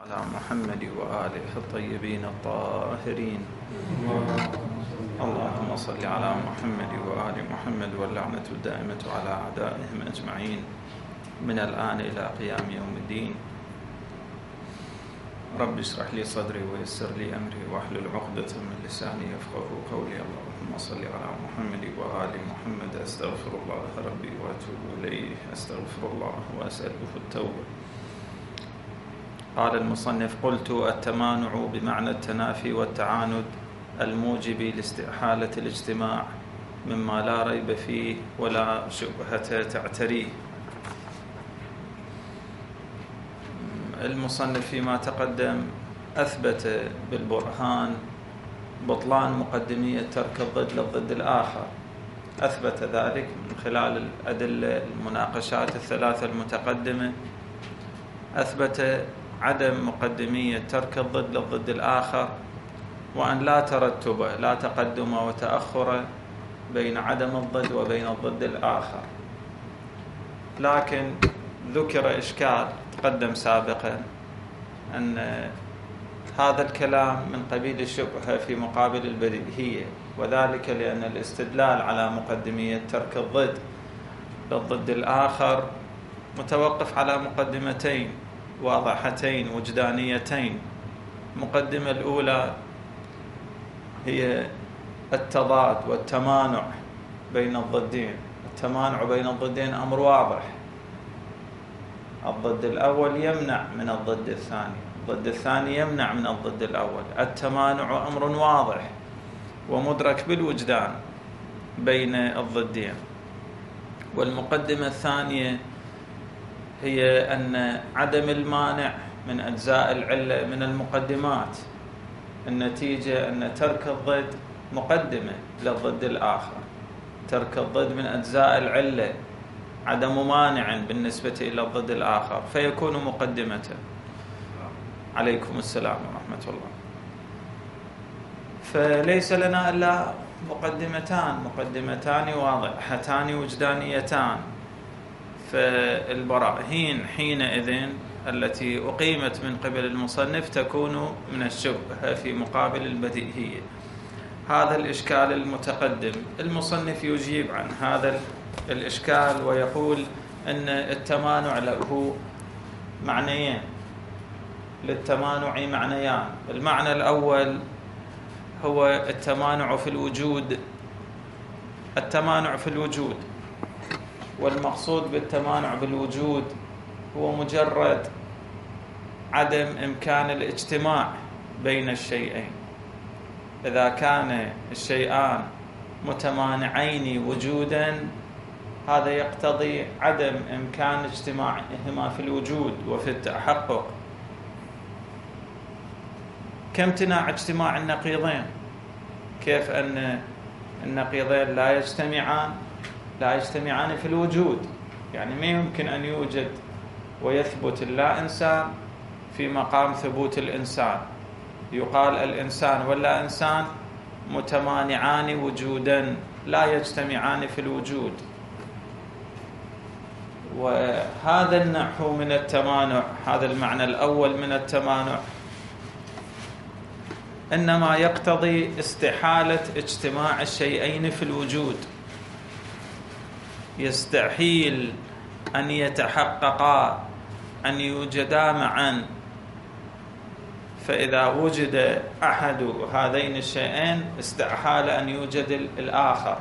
على محمد وآله الطيبين الطاهرين. اللهم صل على محمد وآل محمد، واللعنة الدائمة على أعدائهم أجمعين من الآن إلى قيام يوم الدين. رب اشرح لي صدري ويسر لي أمري واحلل عقدة من لساني يفقهوا قولي. اللهم صل على محمد وآل محمد. أستغفر الله ربي وأتوب إليه، أستغفر الله وأسأله التوبة. قال المصنف: قلت: التمانع بمعنى التنافي والتعاند الموجب لاستحالة الاجتماع مما لا ريب فيه ولا شبهة تعتريه. المصنف فيما تقدم أثبت بالبرهان بطلان مقدمية ترك الضد للضد الآخر، أثبت ذلك من خلال الأدلة المناقشات الثلاثة المتقدمة. أثبت عدم مقدمية ترك الضد للضد الآخر، وأن لا ترتب لا تقدم وتأخر بين عدم الضد وبين الضد الآخر. لكن ذكر إشكال تقدم سابقا، أن هذا الكلام من قبيل الشبهة في مقابل البديهية، وذلك لأن الاستدلال على مقدمية ترك الضد للضد الآخر متوقف على مقدمتين واضحتين وجدانيتين. المقدمة الأولى هي التضاد والتمانع بين الضدين. التمانع بين الضدين أمر واضح، الضد الأول يمنع من الضد الثاني، الضد الثاني يمنع من الضد الأول. التمانع أمر واضح ومدرك بالوجدان بين الضدين. والمقدمة الثانية هي أن عدم المانع من أجزاء العلة من المقدمات. النتيجة أن ترك الضد مقدمة للضد الآخر، ترك الضد من أجزاء العلة، عدم مانع بالنسبة إلى الضد الآخر، فيكون مقدمة. عليكم السلام ورحمة الله. فليس لنا إلا مقدمتان واضحتان وجدانيتان. فالبراهين حينئذ التي أقيمت من قبل المصنف تكون من الشبهة في مقابل البديهية. هذا الإشكال المتقدم المصنف يجيب عن هذا الإشكال ويقول أن التمانع له معنيين، للتمانع معنيان. المعنى الأول هو التمانع في الوجود، التمانع في الوجود. والمقصود بالتمانع بالوجود هو مجرد عدم إمكان الاجتماع بين الشيئين. إذا كان الشيئان متمانعين وجودا، هذا يقتضي عدم إمكان اجتماعهما في الوجود وفي التحقق، كامتناع اجتماع النقيضين. كيف أن النقيضين لا يجتمعان في الوجود؟ يعني ما يمكن أن يوجد ويثبت اللا إنسان في مقام ثبوت الإنسان. يقال الإنسان واللا إنسان متمانعان وجودا، لا يجتمعان في الوجود. وهذا النحو من التمانع، هذا المعنى الأول من التمانع، إنما يقتضي استحالة اجتماع الشيئين في الوجود. يستحيل أن يتحققا، أن يوجدا معا. فإذا وجد أحد هذين الشيئين استحال أن يوجد الآخر.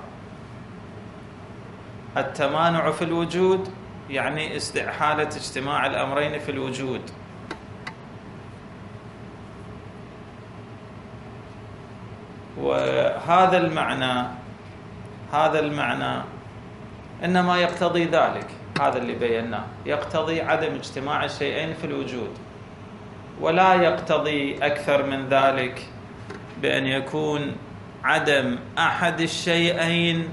التمانع في الوجود يعني استحالة اجتماع الأمرين في الوجود. وهذا المعنى إنما يقتضي ذلك، هذا اللي بيناه، يقتضي عدم اجتماع الشيئين في الوجود، ولا يقتضي أكثر من ذلك بأن يكون عدم أحد الشيئين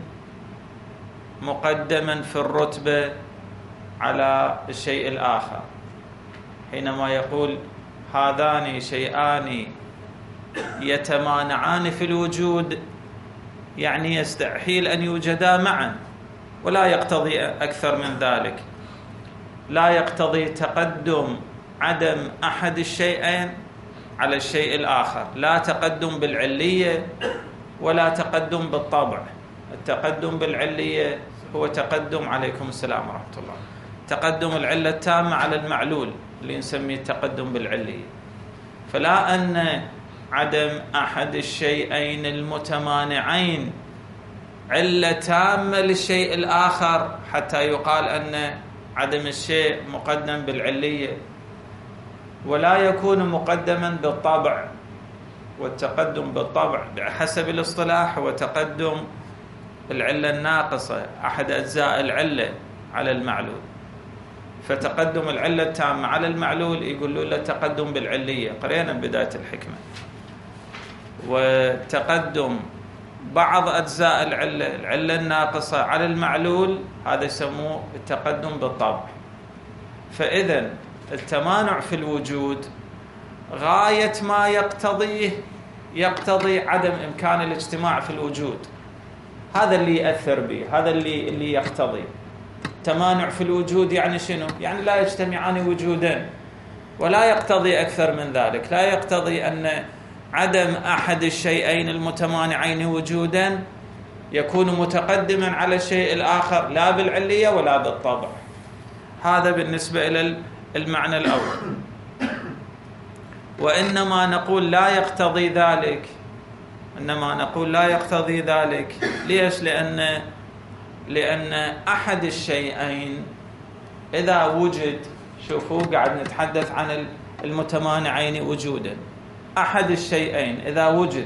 مقدما في الرتبة على الشيء الآخر. حينما يقول هذان شيئان يتمانعان في الوجود، يعني يستحيل أن يوجدا معا، ولا يقتضي أكثر من ذلك. لا يقتضي تقدم عدم أحد الشيئين على الشيء الآخر، لا تقدم بالعلية ولا تقدم بالطبع. التقدم بالعلية هو تقدم، عليكم السلام ورحمة الله، تقدم العلة التامة على المعلول اللي نسميه التقدم بالعلية. فلا أن عدم أحد الشيئين المتمانعين علة تامة للشيء الآخر حتى يقال أن عدم الشيء مقدم بالعلية، ولا يكون مقدما بالطبع. والتقدم بالطبع بحسب الاصطلاح هو تقدم العلة الناقصة، أحد أجزاء العلة، على المعلول. فتقدم العلة التامة على المعلول يقولون له تقدم بالعلية، قرينا بداية الحكمة. وتقدم بعض أجزاء العلة الناقصة على المعلول هذا يسموه التقدم بالطبع. فإذا التمانع في الوجود غاية ما يقتضي عدم إمكان الاجتماع في الوجود. هذا اللي يأثر به، هذا اللي يقتضي. تمانع في الوجود يعني شنو؟ يعني لا يجتمعان وجودا، ولا يقتضي أكثر من ذلك. لا يقتضي أن عدم أحد الشيئين المتمانعين وجودا يكون متقدما على الشيء الآخر لا بالعلية ولا بالطبع. هذا بالنسبة إلى المعنى الأول. وإنما نقول لا يقتضي ذلك، إنما نقول لا يقتضي ذلك. ليش؟ لأن أحد الشيئين إذا وجد، شوفوا قاعد نتحدث عن المتمانعين وجودا. أحد الشيئين إذا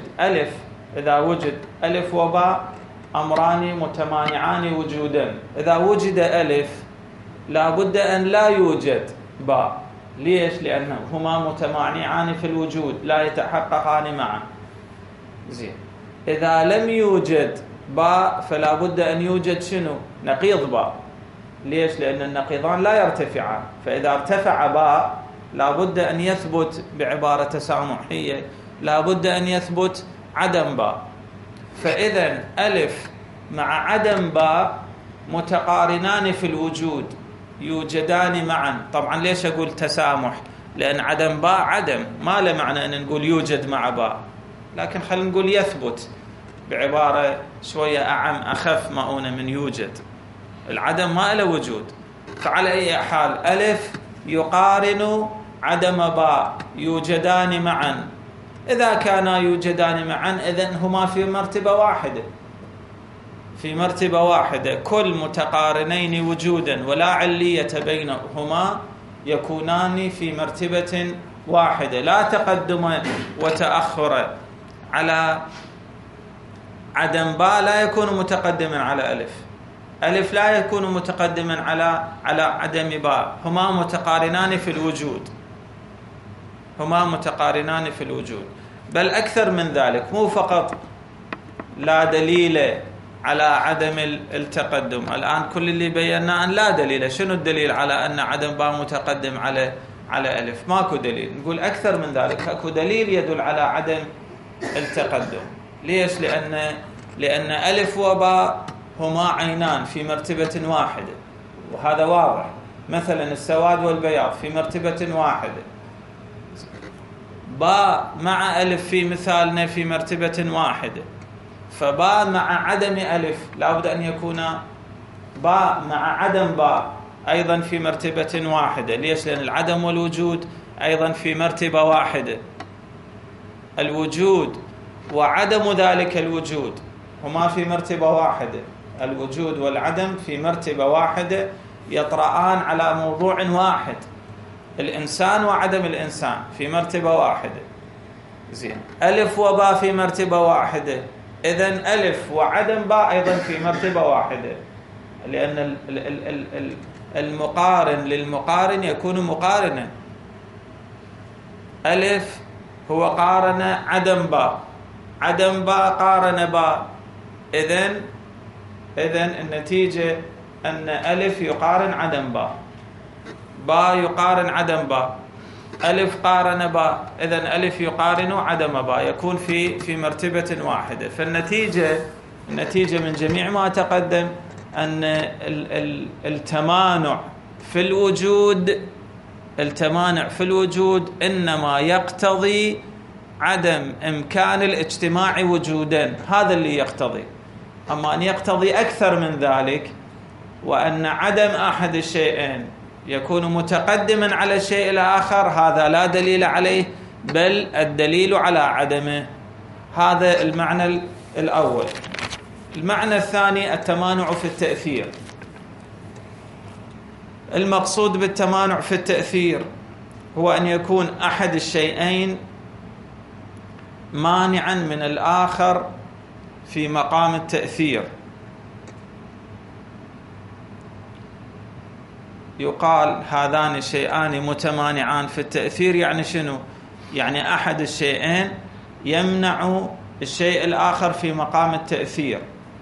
وجد ألف وباء أمران متمانعان وجودا، إذا وجد ألف لا بد أن لا يوجد باء. ليش؟ لأنهما متمانعان في الوجود، لا يتحققان معا. زين. إذا لم يوجد باء فلا بد أن يوجد شنو؟ نقيض باء. ليش؟ لأن النقيضان لا يرتفعان، فإذا ارتفع باء لا بد أن يثبت بعبارة تسامحية، لا بد أن يثبت عدم باء. فإذا ألف مع عدم باء متقارنان في الوجود، يوجدان معا. طبعا ليش أقول تسامح؟ لأن عدم باء عدم، ما له معنى أن نقول يوجد مع باء، لكن خلينا نقول يثبت بعبارة شوية أعم أخف مؤونة من يوجد. العدم ما له وجود. فعلى أي حال ألف يقارن عدم باء، يوجدان معا. إذا كانا يوجدان معا إذن هما في مرتبة واحدة، في مرتبة واحدة. كل متقارنين وجودا ولا علية بينهما يكونان في مرتبة واحدة، لا تقدم وتأخر. على عدم باء لا يكون متقدما على ألف، ألف لا يكون متقدما على عدم باء. هما متقارنان في الوجود، هما متقارنان في الوجود. بل أكثر من ذلك، مو فقط لا دليل على عدم التقدم. الآن كل اللي بينا أن لا دليل. شنو الدليل على أن عدم باء متقدم على ألف؟ ماكو دليل. نقول أكثر من ذلك، أكو دليل يدل على عدم التقدم. ليش؟ لأن ألف وباء هما عينان في مرتبة واحدة، وهذا واضح. مثلا السواد والبياض في مرتبة واحدة، باء مع ألف في مثالنا في مرتبة واحدة. فباء مع عدم ألف لابد أن يكون باء مع عدم باء أيضا في مرتبة واحدة. ليش؟ لأن العدم والوجود أيضا في مرتبة واحدة. الوجود وعدم ذلك الوجود هما في مرتبة واحدة. الوجود والعدم في مرتبة واحدة، يطرآن على موضوع واحد. الإنسان وعدم الإنسان في مرتبة واحدة. زين. ألف وباء في مرتبة واحدة، إذن ألف وعدم باء أيضا في مرتبة واحدة، لأن المقارن للمقارن يكون مقارنا. ألف هو قارن عدم باء، عدم باء قارن باء، إذن النتيجة أن ألف يقارن عدم باء، باء يقارن عدم باء، ألف قارن باء، إذن ألف يقارن عدم باء، يكون في مرتبة واحدة. فالنتيجة من جميع ما تقدم أن التمانع في الوجود التمانع في الوجود إنما يقتضي عدم إمكان الاجتماع وجودا، هذا اللي يقتضي. أما أن يقتضي أكثر من ذلك، وأن عدم أحد الشيئين يكون متقدما على الشيء الآخر، هذا لا دليل عليه، بل الدليل على عدمه. هذا المعنى الأول. المعنى الثاني التمانع في التأثير. المقصود بالتمانع في التأثير هو أن يكون أحد الشيئين مانعا من الآخر في مقام التأثير. يقال هذان الشيئان متمانعان في التأثير، يعني شنو؟ يعني أحد الشيئين يمنع الشيء الآخر في مقام التأثير،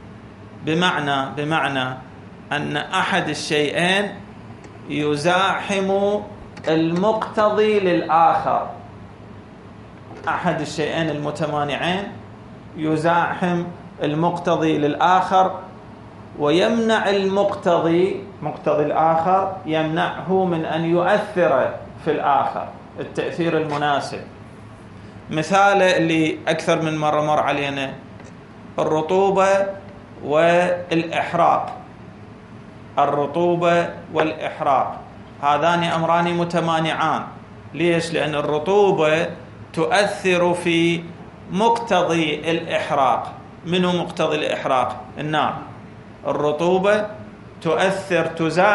بمعنى أن أحد الشيئين يزاحم المقتضي للآخر. أحد الشيئين المتمانعين يزاحم المقتضي للآخر، ويمنع المقتضي الآخر، يمنعه من أن يؤثر في الآخر التأثير المناسب. مثال اللي أكثر من مرة مر علينا الرطوبة والإحراق. الرطوبة والإحراق هذان أمران متمانعان. ليش؟ لأن الرطوبة تؤثر في مقتضي الإحراق. منه مقتضي الإحراق؟ النار. الرطوبة تؤثر،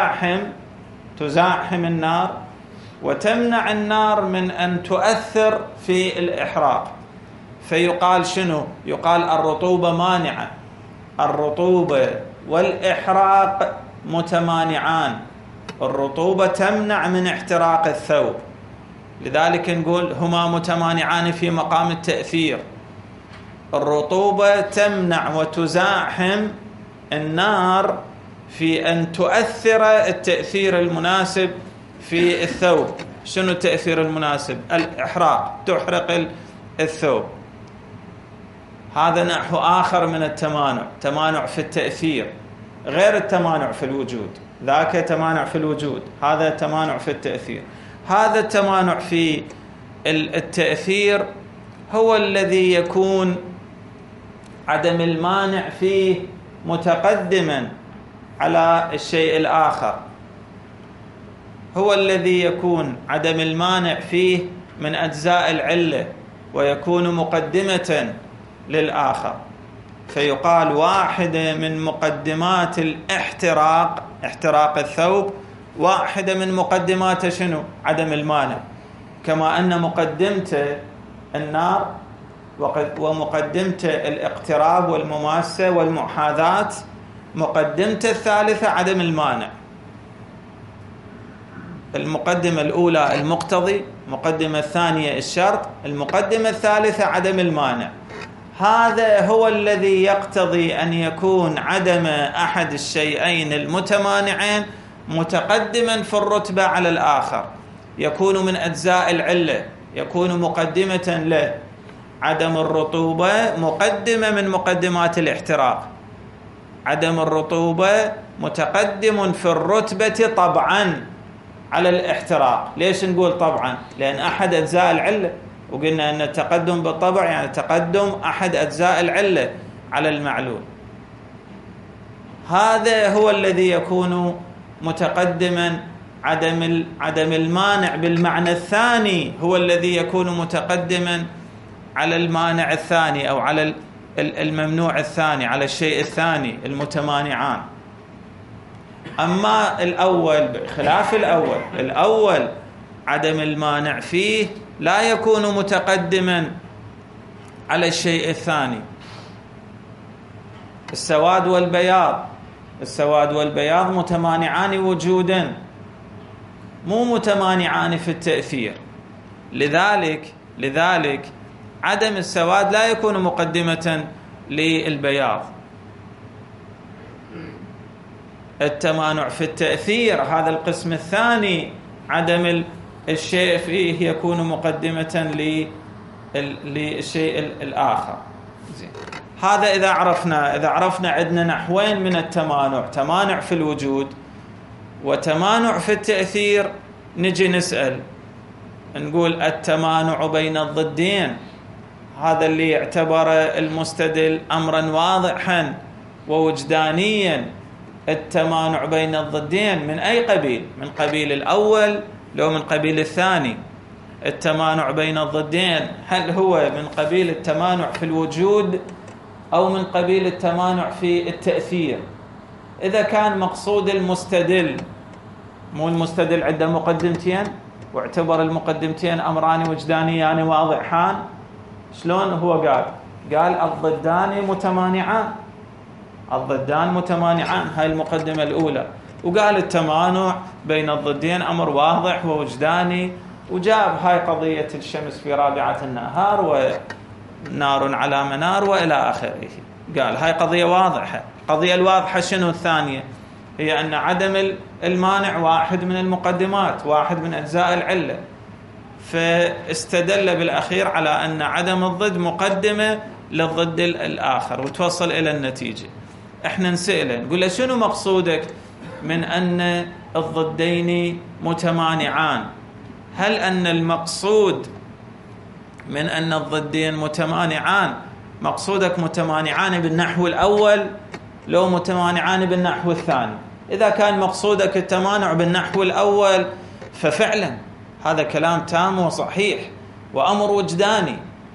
تزاحم النار وتمنع النار من أن تؤثر في الإحراق. فيقال شنو؟ يقال الرطوبة مانعة. الرطوبة والإحراق متمانعان. الرطوبة تمنع من احتراق الثوب، لذلك نقول هما متمانعان في مقام التأثير. الرطوبة تمنع وتزاحم النار في أن تؤثر التأثير المناسب في الثوب. شنو التأثير المناسب؟ الإحراق، تحرق الثوب. هذا نحو آخر من التمانع، تمانع في التأثير غير التمانع في الوجود. ذاك تمانع في الوجود، هذا تمانع في التأثير. هذا التمانع في التأثير هو الذي يكون عدم المانع فيه متقدما على الشيء الآخر، هو الذي يكون عدم المانع فيه من أجزاء العلة ويكون مقدمة للآخر. فيقال واحدة من مقدمات الاحتراق، احتراق الثوب، واحدة من مقدمات شنو؟ عدم المانع. كما أن مقدمة النار ومقدمة الاقتراب والمماسة والمحاذاة، مقدمة الثالثة عدم المانع. المقدمة الأولى المقتضي، المقدمة الثانية الشرط، المقدمة الثالثة عدم المانع. هذا هو الذي يقتضي أن يكون عدم أحد الشيئين المتمانعين متقدما في الرتبة على الآخر، يكون من أجزاء العلة، يكون مقدمة له. عدم الرطوبة مقدمة من مقدمات الاحتراق. عدم الرطوبة متقدم في الرتبة طبعا على الاحتراق. ليش نقول طبعا؟ لأن أحد أجزاء العلة، وقلنا أن التقدم بالطبع يعني تقدم أحد أجزاء العلة على المعلول. هذا هو الذي يكون متقدما. عدم المانع بالمعنى الثاني هو الذي يكون متقدما على المانع الثاني أو على الممنوع الثاني، على الشيء الثاني، المتمانعان. أما الأول بخلاف الأول عدم المانع فيه لا يكون متقدما على الشيء الثاني. السواد والبياض متمانعان وجودا، مو متمانعان في التأثير. لذلك عدم السواد لا يكون مقدمة للبياض. التمانع في التأثير هذا القسم الثاني، عدم الشيء فيه يكون مقدمة للشيء الآخر. هذا إذا عرفنا عندنا نحوين من التمانع، تمانع في الوجود وتمانع في التأثير. نجي نسأل نقول التمانع بين الضدين هذا اللي يعتبر المستدل أمرا واضحا ووجدانيا، التمانع بين الضدين من أي قبيل؟ من قبيل الأول لو من قبيل الثاني؟ التمانع بين الضدين هل هو من قبيل التمانع في الوجود أو من قبيل التمانع في التأثير؟ إذا كان مقصود المستدل، مو المستدل عنده مقدمتين واعتبر المقدمتين أمران وجدانيان واضحان، شلون هو قال الضدان متمانعان، الضدان متمانعان، هاي المقدمة الأولى، وقال التمانع بين الضدين أمر واضح ووجداني، وجاب هاي قضية الشمس في رابعة النهار ونار على منار وإلى آخره، قال هاي قضية واضحة. القضية الواضحة شنو الثانية؟ هي أن عدم المانع واحد من المقدمات، واحد من أجزاء العلة، فاستدل بالأخير على أن عدم الضد مقدمة للضد الآخر وتوصل إلى النتيجة. احنا نسأله نقول له شنو مقصودك من أن الضدين متمانعان؟ هل أن المقصود من أن الضدين متمانعان مقصودك متمانعان بالنحو الأول لو متمانعان بالنحو الثاني؟ إذا كان مقصودك التمانع بالنحو الأول ففعلا هذا كلام تام وصحيح وأمر وجداني،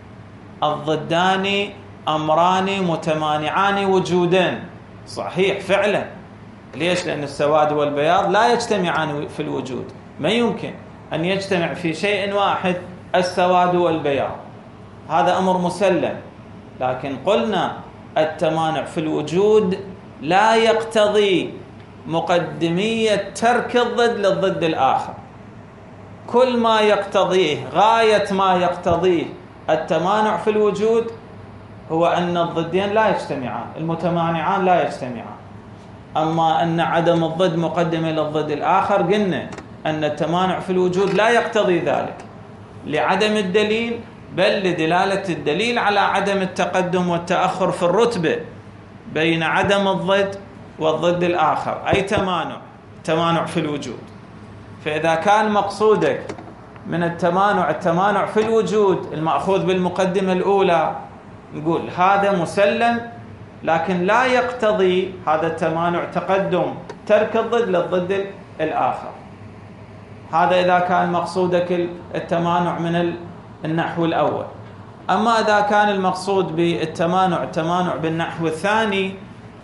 الضدان أمران متمانعان وجودان، صحيح فعلا. ليش؟ لأن السواد والبياض لا يجتمعان في الوجود، ما يمكن أن يجتمع في شيء واحد السواد والبياض، هذا أمر مسلم. لكن قلنا التمانع في الوجود لا يقتضي مقدمية ترك الضد للضد الآخر، كل ما يقتضيه، غاية ما يقتضيه التمانع في الوجود هو أن الضدين لا يجتمعان، المتمانعان لا يجتمعان. أما أن عدم الضد مقدمة للضد الآخر، قلنا أن التمانع في الوجود لا يقتضي ذلك لعدم الدليل، بل لدلالة الدليل على عدم التقدم والتأخر في الرتبة بين عدم الضد والضد الآخر، أي تمانع في الوجود. فإذا كان مقصودك من التمانع في الوجود المأخوذ بالمقدمة الأولى، نقول هذا مسلم، لكن لا يقتضي هذا التمانع تقدم ترك الضد للضد الآخر. هذا إذا كان مقصودك التمانع من النحو الأول. أما إذا كان المقصود بالتمانع بالنحو الثاني،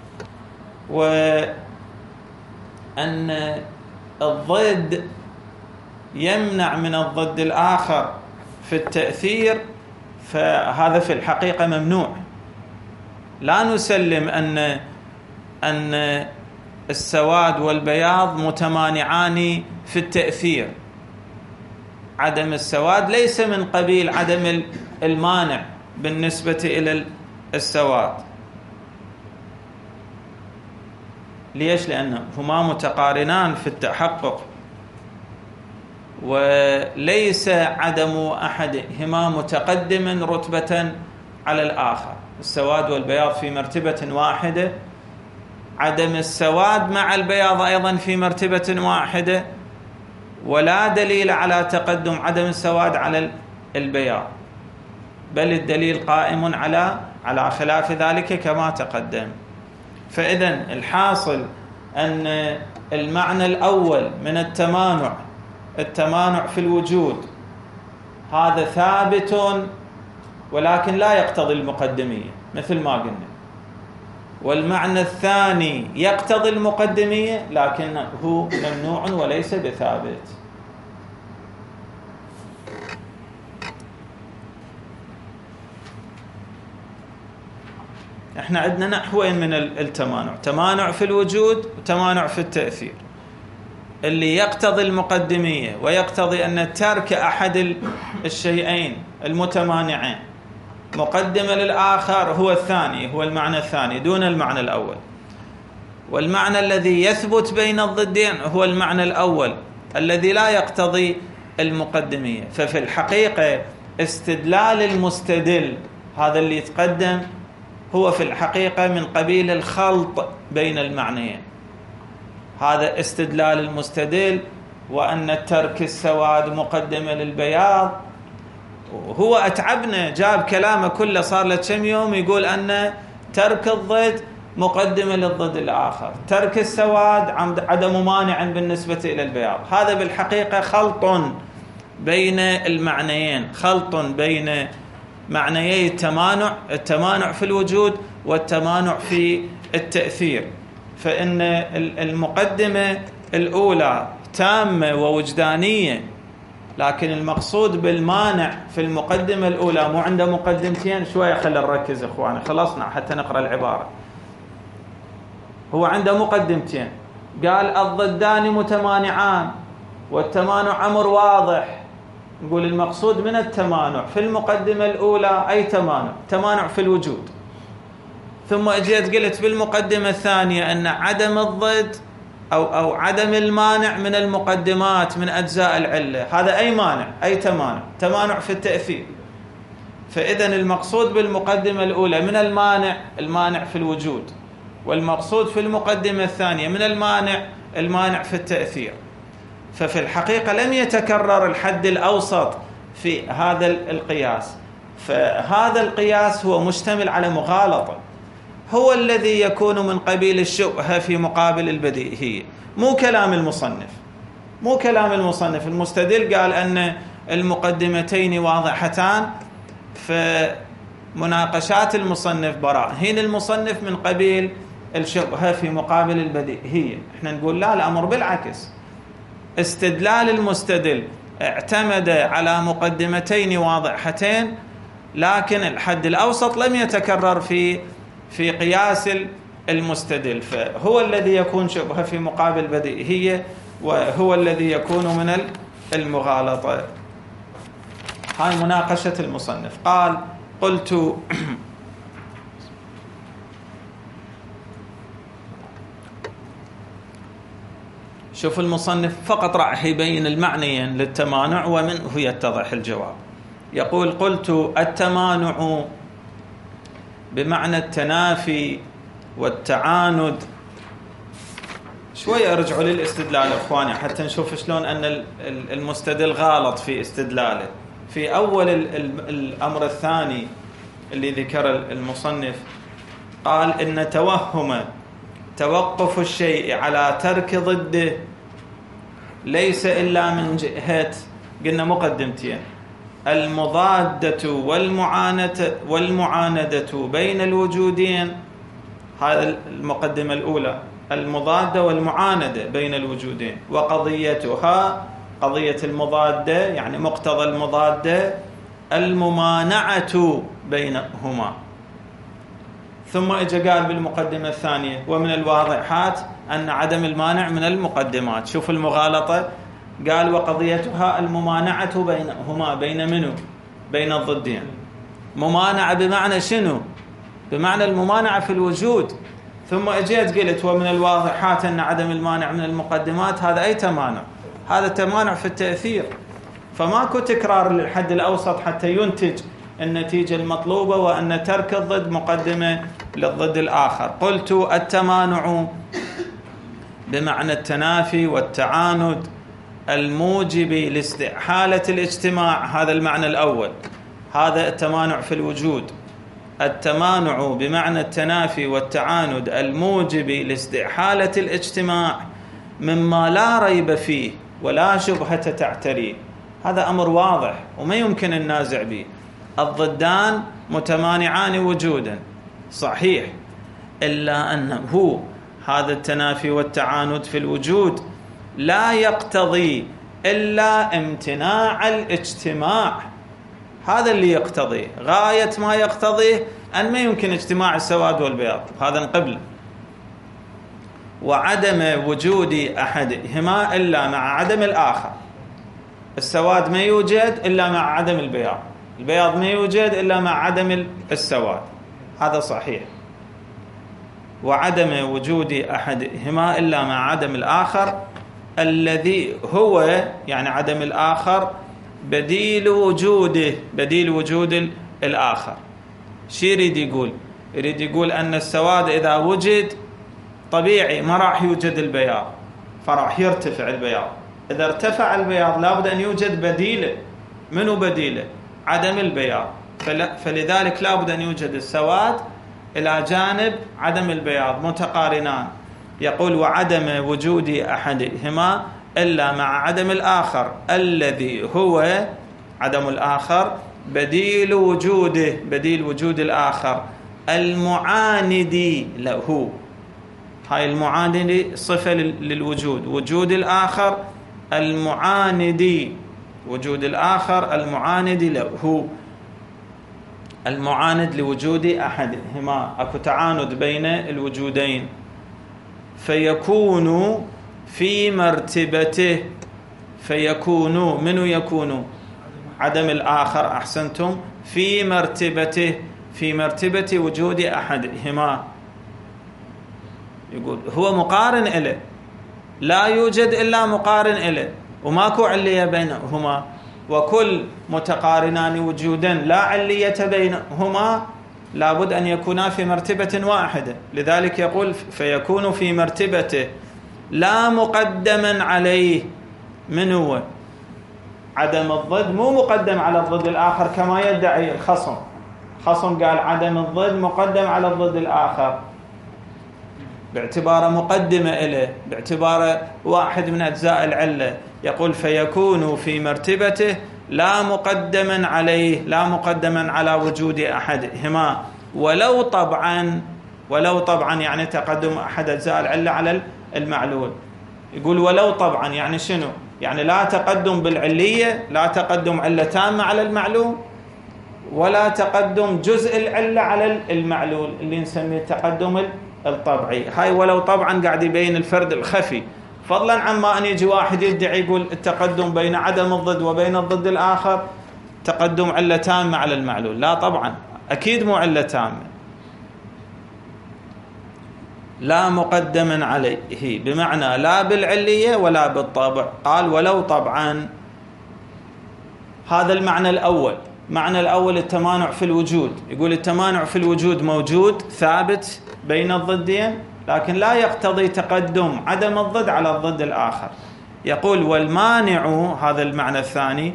وأن الضد يمنع من الضد الآخر في التأثير، فهذا في الحقيقة ممنوع. لا نسلم أن السواد والبياض متمانعان في التأثير. عدم السواد ليس من قبيل عدم المانع بالنسبة إلى السواد. ليش؟ لأنهما متقارنان في التحقق، وليس عدم أحدهما متقدما رتبة على الآخر. السواد والبياض في مرتبة واحدة، عدم السواد مع البياض أيضا في مرتبة واحدة، ولا دليل على تقدم عدم السواد على البياض، بل الدليل قائم على خلاف ذلك كما تقدم. فإذن الحاصل أن المعنى الأول من التمانع في الوجود هذا ثابت، ولكن لا يقتضي المقدمية مثل ما قلنا. والمعنى الثاني يقتضي المقدمية لكنه ممنوع وليس بثابت. احنا عندنا نحوين من التمانع، تمانع في الوجود وتمانع في التأثير. اللي يقتضي المقدمية ويقتضي أن ترك أحد الشيئين المتمانعين مقدمة للآخر هو الثاني، هو المعنى الثاني دون المعنى الأول. والمعنى الذي يثبت بين الضدين هو المعنى الأول الذي لا يقتضي المقدمية. ففي الحقيقة استدلال المستدل هذا اللي يتقدم هو في الحقيقة من قبيل الخلط بين المعنيين. هذا استدلال المستدل وأن الترك السواد مقدمة للبياض. هو أتعبنا، جاب كلامه كله صار له كم يوم يقول أن ترك الضد مقدمة للضد الآخر، ترك السواد عدم مانع بالنسبة إلى البياض. هذا بالحقيقة خلط بين المعنيين، خلط بين معنيي التمانع في الوجود والتمانع في التأثير. فإن المقدمة الأولى تامة ووجدانية، لكن المقصود بالمانع في المقدمة الأولى مو عنده مقدمتين. شوية خلينا نركز إخواني، خلصنا حتى نقرأ العبارة. هو عنده مقدمتين، قال الضدان متمانعان والتمانع أمر واضح. نقول المقصود من التمانع في المقدمة الأولى أي تمانع في الوجود. ثم أجيت قلت بالمقدمة الثانية أن عدم الضد أو عدم المانع من المقدمات من أجزاء العلة، هذا أي مانع أي تمانع في التأثير. فإذا المقصود بالمقدمة الأولى من المانع في الوجود، والمقصود في المقدمة الثانية من المانع في التأثير. ففي الحقيقة لم يتكرر الحد الأوسط في هذا القياس. فهذا القياس هو مشتمل على مغالطة، هو الذي يكون من قبيل الشبهة في مقابل البديهية. مو كلام المصنف. المستدل قال أن المقدمتين واضحتان، فمناقشات المصنف براهين المصنف من قبيل الشبهة في مقابل البديهية. احنا نقول لا، الأمر بالعكس. استدلال المستدل اعتمد على مقدمتين واضحتين، لكن الحد الأوسط لم يتكرر في قياس المستدل، فهو الذي يكون شبهة في مقابل بديهية، وهو الذي يكون من المغالطة. هاي مناقشة المصنف. قال قلت شوف المصنف فقط راح يبين المعنيين للتمانع ومنه يتضح الجواب. يقول قلت التمانع بمعنى التنافي والتعاند. شوية ارجعوا للاستدلال اخواني حتى نشوف شلون ان المستدل غالط في استدلاله. في اول الامر الثاني اللي ذكر المصنف قال ان توقف الشيء على ترك ضده ليس إلا من جهة، قلنا مقدمتين، المضادة والمعاندة بين الوجودين. هذا المقدمة الأولى، المضادة والمعاندة بين الوجودين، وقضيتها قضية المضادة يعني مقتضى المضادة الممانعة بينهما. ثم اجى قال بالمقدمة الثانية ومن الواضحات أن عدم المانع من المقدمات. شوف المغالطة، قال وقضيتها الممانعة بينهما. بين منو؟ بين الضدين. ممانعة بمعنى شنو؟ بمعنى الممانعة في الوجود. ثم اجيت قلت ومن الواضحات أن عدم المانع من المقدمات، هذا أي تمانع؟ هذا تمانع في التأثير. فماكو تكرار للحد الأوسط حتى ينتج النتيجة المطلوبة، وأن ترك الضد مقدمة للضد الآخر. قلت التمانع بمعنى التنافي والتعاند الموجب لاستحالة الاجتماع. هذا المعنى الأول، هذا التمانع في الوجود. التمانع بمعنى التنافي والتعاند الموجب لاستحالة الاجتماع مما لا ريب فيه ولا شبهة تعتريه. هذا أمر واضح وما يمكن النازع به. الضدان متمانعان وجودا صحيح، إلا أنه هذا التنافي والتعاند في الوجود لا يقتضي إلا امتناع الاجتماع. هذا اللي يقتضيه، غاية ما يقتضيه أن ما يمكن اجتماع السواد والبياض، هذا نقبل. وعدم وجود أحدهما إلا مع عدم الآخر. السواد ما يوجد إلا مع عدم البياض، البياض ما يوجد إلا مع عدم السواد، هذا صحيح. وعدم وجود أحدهما إلا مع عدم الآخر الذي هو يعني عدم الآخر بديل وجود الآخر. شو يريد يقول؟ يريد يقول أن السواد إذا وجد طبيعي ما راح يوجد البياض، فراح يرتفع البياض. إذا ارتفع البياض لابد أن يوجد بديله. منو بديله؟ عدم البياض. فلذلك لابد أن يوجد السواد إلى جانب عدم البياض متقارنان. يقول وعدم وجود أحدهما إلا مع عدم الآخر الذي هو عدم الآخر بديل وجوده، بديل وجود الآخر المعاند له. هاي المعاند صفة للوجود، وجود الآخر المعاند، وجود الآخر المعاند له، المعاند لوجود أحدهما. أكو تعاند بين الوجودين. فيكون في مرتبته، فيكون منو يكون؟ عدم الآخر. أحسنتم. في مرتبته، في مرتبة وجود أحدهما. يقول هو مقارن إله، لا يوجد إلا مقارن إله، وماكو علية بينهما، وكل متقارنان وجودا لا علية بينهما لابد أن يكونا في مرتبة واحدة. لذلك يقول فيكون في مرتبته لا مقدما عليه. من هو؟ عدم الضد مو مقدم على الضد الآخر كما يدعي الخصم. خصم قال عدم الضد مقدم على الضد الآخر باعتباره مقدمة إليه، باعتباره واحد من أجزاء العلة. يقول فيكون في مرتبته لا مقدما عليه، لا مقدما على وجود أحدهما ولو طبعا. ولو طبعا يعني تقدم أحد أجزاء العلة على المعلول. يقول ولو طبعا يعني شنو؟ يعني لا تقدم بالعلية، لا تقدم علة تامة على المعلول، ولا تقدم جزء العلة على المعلول اللي نسميه التقدم الطبعي. هاي ولو طبعا قاعد يبين الفرد الخفي، فضلا عما أن يجي واحد يدعي يقول التقدم بين عدم الضد وبين الضد الآخر تقدم علة تامة على المعلول. لا طبعا، أكيد مو علة تامة. لا مقدما عليه بمعنى لا بالعلية ولا بالطبع. قال ولو طبعا. هذا المعنى الأول. معنى الأول التمانع في الوجود. يقول التمانع في الوجود موجود ثابت بين الضدين، لكن لا يقتضي تقدم عدم الضد على الضد الآخر. يقول والمانع، هذا المعنى الثاني،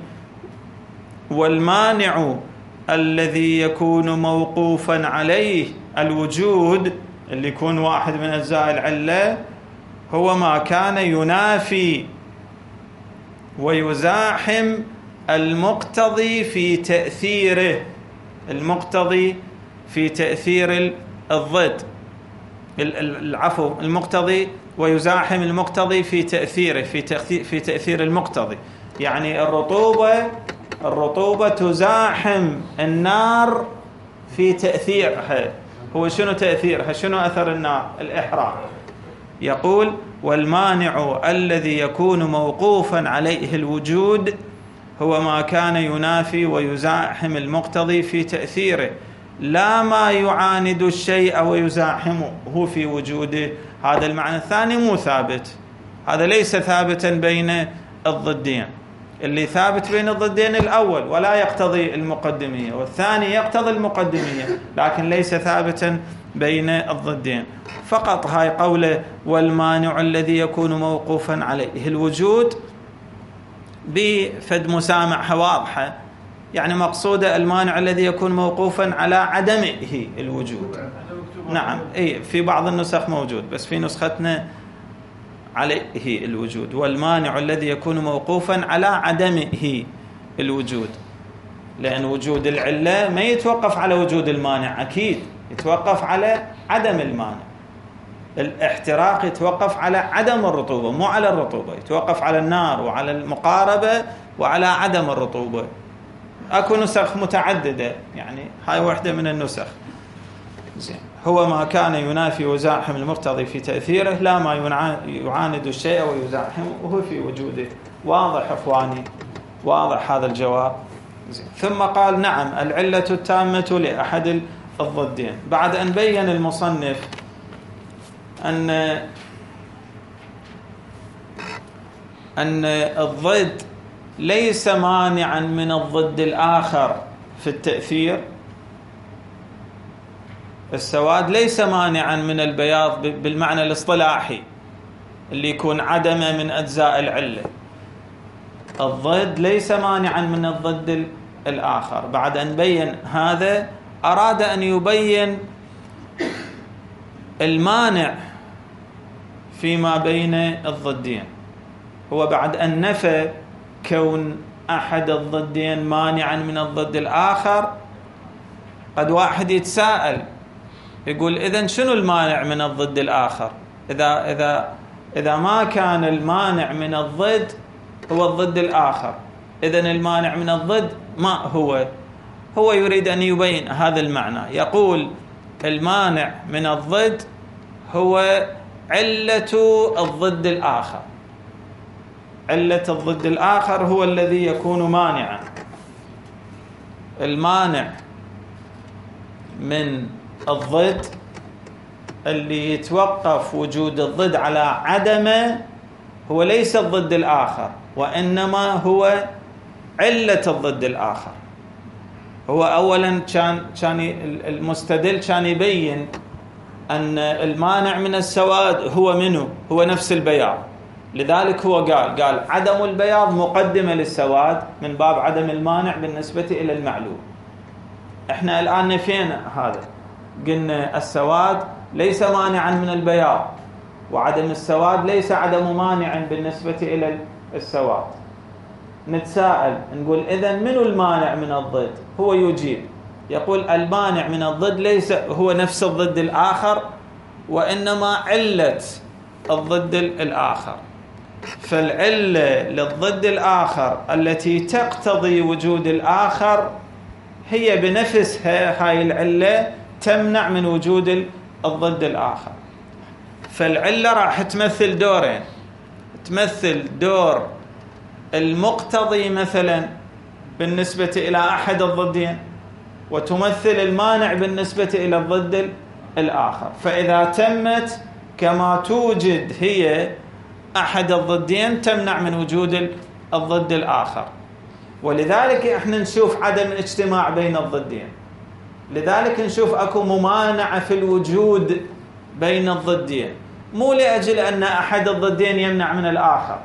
والمانع الذي يكون موقوفا عليه الوجود اللي يكون واحد من أجزاء العلة هو ما كان ينافي ويزاحم المقتضي في تأثيره، المقتضي في تأثير الضد، العفو، المقتضي ويزاحم المقتضي في تأثيره، في تأثير المقتضي. يعني الرطوبة تزاحم النار في تأثيرها. هو شنو تأثيرها؟ شنو أثر النار؟ الإحراق. يقول والمانع الذي يكون موقوفا عليه الوجود هو ما كان ينافي ويزاحم المقتضي في تأثيره، لا ما يعاند الشيء ويزاحمه في وجوده. هذا المعنى الثاني مو ثابت، هذا ليس ثابتا بين الضدين. اللي ثابت بين الضدين الأول ولا يقتضي المقدمية، والثاني يقتضي المقدمية لكن ليس ثابتا بين الضدين. فقط هاي قوله والمانع الذي يكون موقوفا عليه الوجود بفد مسامعها واضحة، يعني مقصود المانع الذي يكون موقوفا على عدمه الوجود. نعم، في بعض النسخ موجود، بس في نسختنا عليه الوجود. والمانع الذي يكون موقوفا على عدمه الوجود، لأن وجود العلة ما يتوقف على وجود المانع، أكيد يتوقف على عدم المانع. الاحتراق يتوقف على عدم الرطوبة مو على الرطوبة، يتوقف على النار وعلى المقاربة وعلى عدم الرطوبة. أكو نسخ متعددة، يعني هاي واحدة من النسخ. زين. هو ما كان ينافي ويزاحم المقتضي في تأثيره، لا ما يعاند الشيء ويزاحمه في وجوده. واضح إخواني؟ واضح هذا الجواب؟ زين. ثم قال نعم العلة التامة لأحد الضدين. بعد أن بين المصنف أن الضد ليس مانعا من الضد الآخر في التأثير، السواد ليس مانعا من البياض بالمعنى الاصطلاحي اللي يكون عدمه من أجزاء العلة، الضد ليس مانعا من الضد الآخر. بعد أن بين هذا أراد أن يبين المانع فيما بين الضدين. هو بعد أن نفى كون أحد الضدين مانعا من الضد الآخر، قد واحد يتساءل يقول إذن شنو المانع من الضد الآخر؟ إذا ما كان المانع من الضد هو الضد الآخر، إذن المانع من الضد ما هو يريد أن يبين هذا المعنى. يقول المانع من الضد هو علة الضد الآخر. علة الضد الآخر هو الذي يكون مانعا. المانع من الضد اللي يتوقف وجود الضد على عدمه هو ليس الضد الآخر، وإنما هو علة الضد الآخر. هو أولا كان المستدل كان يبين أن المانع من السواد هو منه، هو نفس البياض. لذلك هو قال عدم البياض مقدمة للسواد من باب عدم المانع بالنسبة إلى المعلوم. احنا الآن نفينا هذا، قلنا السواد ليس مانعا من البياض، وعدم السواد ليس عدم مانع بالنسبة إلى السواد. نتساءل نقول إذن من المانع من الضد؟ هو يجيب يقول المانع من الضد ليس هو نفس الضد الآخر، وإنما علة الضد الآخر. فالعلة للضد الآخر التي تقتضي وجود الآخر هي بنفسها، هاي العلة تمنع من وجود الضد الآخر. فالعلة راح تمثل دورين، تمثل دور المقتضي مثلا بالنسبة إلى أحد الضدين، وتمثل المانع بالنسبة إلى الضد الآخر. فإذا تمت كما توجد هي أحد الضدين تمنع من وجود الضد الآخر. ولذلك احنا نشوف عدم الاجتماع بين الضدين، لذلك نشوف اكو ممانعة في الوجود بين الضدين، مو لأجل أن أحد الضدين يمنع من الآخر،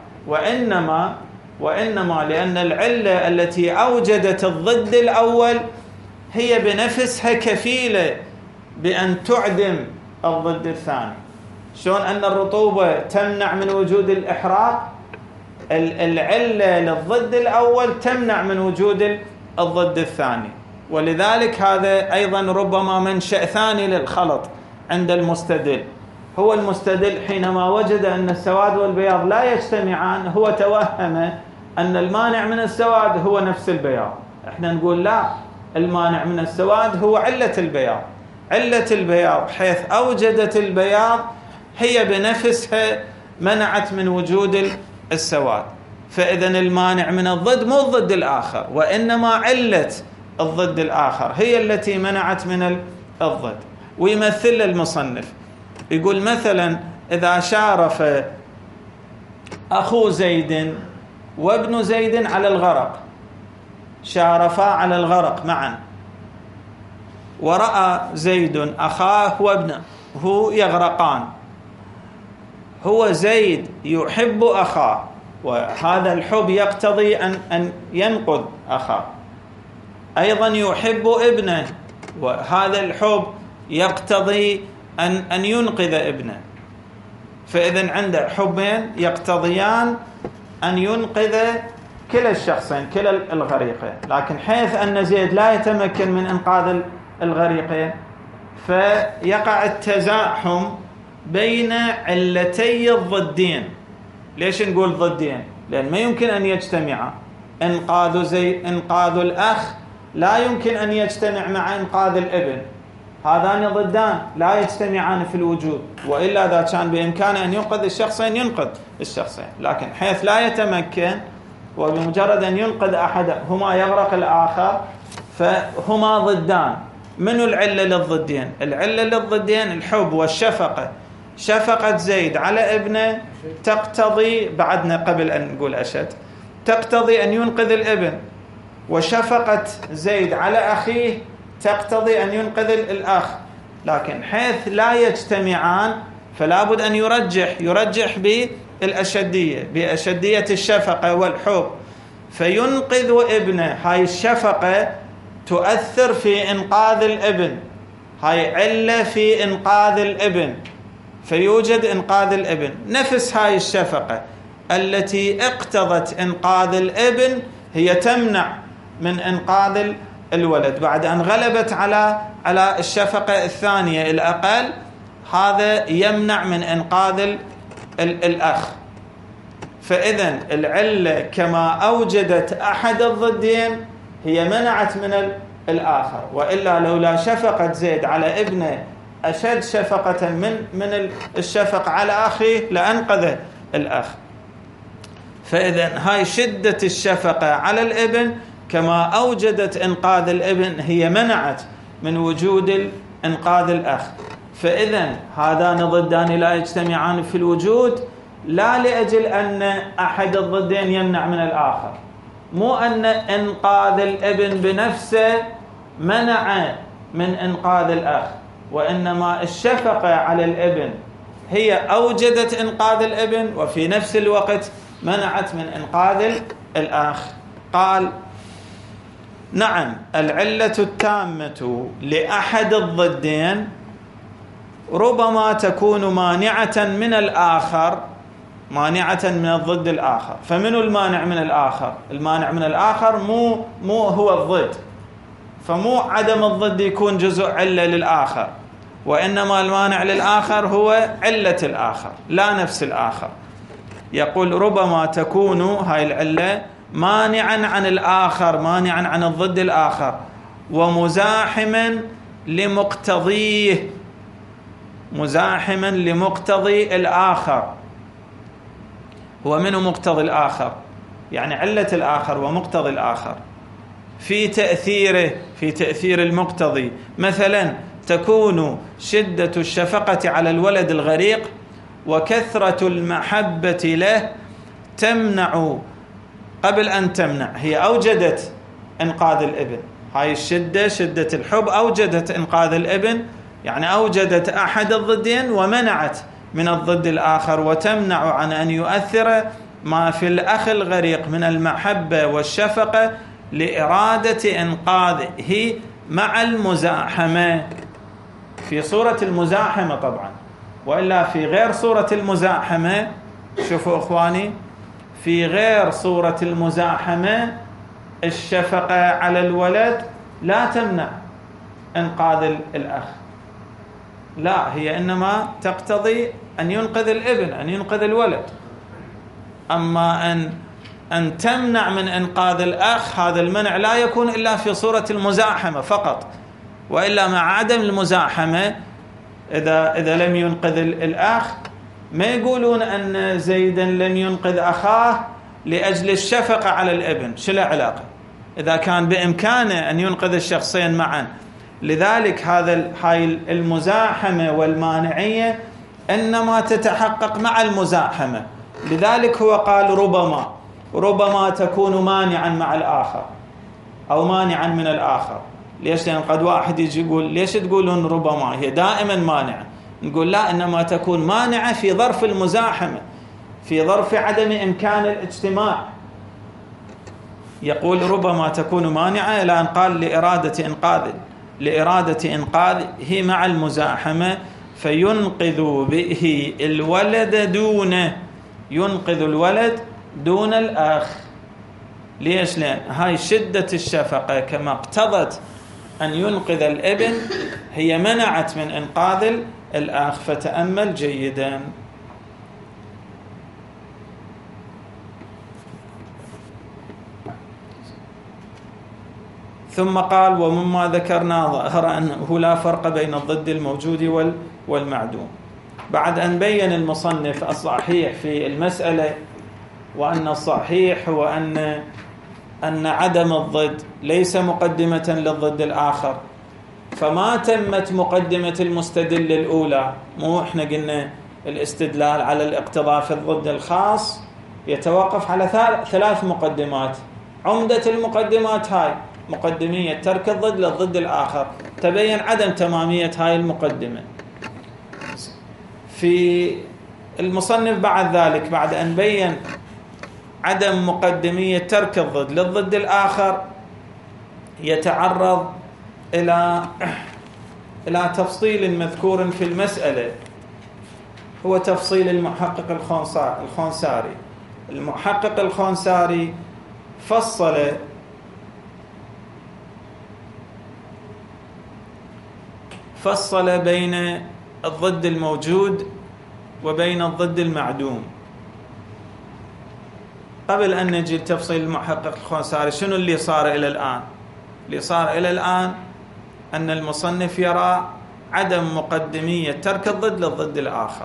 وإنما لأن العلة التي أوجدت الضد الأول هي بنفسها كفيلة بأن تعدم الضد الثاني. شلون أن الرطوبة تمنع من وجود الإحراق، العلة للضد الأول تمنع من وجود الضد الثاني. ولذلك هذا أيضا ربما منشأ ثاني للخلط عند المستدل. هو المستدل حينما وجد أن السواد والبياض لا يجتمعان هو توهم أن المانع من السواد هو نفس البياض. احنا نقول لا، المانع من السواد هو علة البياض. علة البياض حيث أوجدت البياض هي بنفسها منعت من وجود السواد. فإذن المانع من الضد مو الضد الآخر، وإنما علة الضد الآخر هي التي منعت من الضد. ويمثل المصنف يقول مثلا إذا شارف أخو زيد وابن زيد على الغرق، شارفا على الغرق معا، ورأى زيد أخاه وابنه يغرقان، هو زيد يحب أخاه، وهذا الحب يقتضي أن ينقذ أخاه، أيضا يحب ابنه، وهذا الحب يقتضي أن ينقذ ابنه. فإذن عنده حبين يقتضيان أن ينقذ كلا الشخصين كلا الغريقين. لكن حيث أن زيد لا يتمكن من إنقاذ الغريقين فيقع التزاحم بين علتي الضدين. ليش نقول ضدين؟ لأن ما يمكن أن يجتمعا. إنقاذ الأخ لا يمكن أن يجتمع مع إنقاذ الابن، هذان ضدان لا يجتمعان في الوجود، وإلا إذا كان بإمكانه أن ينقذ الشخصين ينقذ الشخصين. لكن حيث لا يتمكن وبمجرد أن ينقذ أحدهما يغرق الآخر، فهما ضدان. من العلة للضدين؟ العلة للضدين الحب والشفقة. شفقة زيد على ابنه تقتضي، بعدنا قبل أن نقول أشد، تقتضي أن ينقذ الابن، وشفقة زيد على أخيه تقتضي أن ينقذ الأخ. لكن حيث لا يجتمعان فلا بد أن يرجح بالأشدية، بأشدية الشفقة والحب. فينقذ ابنه. هاي الشفقة تؤثر في إنقاذ الابن، هاي علة في إنقاذ الابن، فيوجد إنقاذ الابن. نفس هاي الشفقة التي اقتضت إنقاذ الابن هي تمنع من إنقاذ الولد بعد أن غلبت على الشفقة الثانية الأقل. هذا يمنع من إنقاذ الأخ. فإذن العلة كما أوجدت أحد الضدين هي منعت من الآخر، وإلا لولا شفقة زيد على ابنه أشد شفقة من الشفقة على أخيه لأنقذ الأخ. فإذن هاي شدة الشفقة على الابن كما أوجدت إنقاذ الابن هي منعت من وجود إنقاذ الأخ. فإذن هذان ضدان لا يجتمعان في الوجود لا لأجل أن أحد الضدين يمنع من الآخر، مو أن إنقاذ الابن بنفسه منع من إنقاذ الأخ، وإنما الشفقة على الابن هي أوجدت إنقاذ الابن وفي نفس الوقت منعت من إنقاذ الأخ. قال: نعم، العلة التامة لأحد الضدين ربما تكون مانعة من الآخر، مانعة من الضد الآخر. فمن المانع من الآخر؟ المانع من الآخر مو هو الضد، فمو عدم الضد يكون جزء علة للآخر، وإنما المانع للآخر هو علة الآخر لا نفس الآخر. يقول: ربما تكون هاي العلة مانعا عن الآخر، مانعا عن الضد الآخر، ومزاحما لمقتضيه، مزاحما لمقتضي الآخر. هو منه مقتضي الآخر؟ يعني علة الآخر ومقتضي الآخر في تأثيره، في تأثير المقتضي. مثلا تكون شدة الشفقة على الولد الغريق وكثرة المحبة له تمنع، قبل أن تمنع هي أوجدت إنقاذ الابن. هاي الشدة، شدة الحب، أوجدت إنقاذ الابن، يعني أوجدت أحد الضدين ومنعت من الضد الآخر، وتمنع عن أن يؤثر ما في الأخ الغريق من المحبة والشفقة لإرادة إنقاذه مع المزاحمة، في صورة المزاحمة طبعا، وإلا في غير صورة المزاحمة. شوفوا إخواني، في غير صورة المزاحمة الشفقة على الولد لا تمنع إنقاذ الأخ، لا، هي إنما تقتضي أن ينقذ الابن، أن ينقذ الولد. أما أن تمنع من إنقاذ الأخ، هذا المنع لا يكون إلا في صورة المزاحمة فقط، وإلا مع عدم المزاحمة إذا لم ينقذ الأخ ما يقولون أن زيدا لم ينقذ أخاه لأجل الشفقة على الابن. شو العلاقة إذا كان بإمكانه أن ينقذ الشخصين معا؟ لذلك هاي المزاحمة والمانعية إنما تتحقق مع المزاحمة. لذلك هو قال ربما تكون مانعا مع الآخر أو مانعا من الآخر. ليش؟ لأن قد واحد يجي يقول: ليش تقولون ربما؟ هي دائما مانعة. نقول: لا، إنما تكون مانعة في ظرف المزاحمة، في ظرف عدم إمكان الاجتماع. يقول: ربما تكون مانعة إلى أن قال لإرادة إنقاذه مع المزاحمة، فينقذ به الولد دونه، ينقذ الولد دون الأخ. ليش؟ لأن هاي شدة الشفقة كما اقتضت أن ينقذ الابن هي منعت من إنقاذ الأخ. فتأمل جيدا. ثم قال: ومما ذكرنا ظهر أنه لا فرق بين الضد الموجود والمعدوم. بعد أن بين المصنف الصحيح في المسألة، وأن الصحيح هو أن عدم الضد ليس مقدمة للضد الآخر، فما تمت مقدمة المستدل الأولى. مو إحنا قلنا الاستدلال على الاقتضاء في الضد الخاص يتوقف على 3 مقدمات. عمدة المقدمات هاي مقدمية ترك الضد للضد الآخر، تبين عدم تمامية هاي المقدمة. في المصنف بعد ذلك، بعد أن بين عدم مقدمية ترك الضد للضد الآخر يتعرض إلى تفصيل مذكور في المسألة، هو تفصيل المحقق الخونساري. المحقق الخونساري فصل بين الضد الموجود وبين الضد المعدوم. قبل أن نجي لتفصيل المحقق الخونساري، شنو اللي صار إلى الآن؟ اللي صار إلى الآن أن المصنف يرى عدم مقدمية ترك الضد للضد الآخر.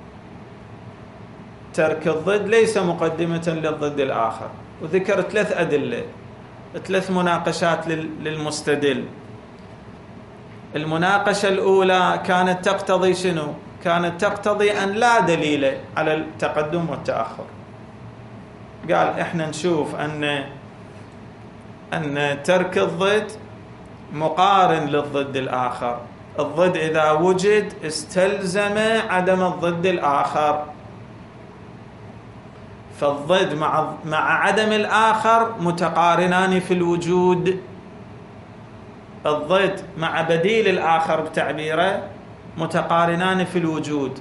ترك الضد ليس مقدمة للضد الآخر، وذكر 3 أدلة، 3 مناقشات للمستدل. المناقشة الأولى كانت تقتضي شنو؟ كانت تقتضي أن لا دليل على التقدم والتأخر. قال إحنا نشوف أن ترك الضد مقارن للضد الآخر. الضد إذا وجد استلزم عدم الضد الآخر، فالضد مع عدم الآخر متقارنان في الوجود. الضد مع بديل الآخر بتعبيره متقارنان في الوجود،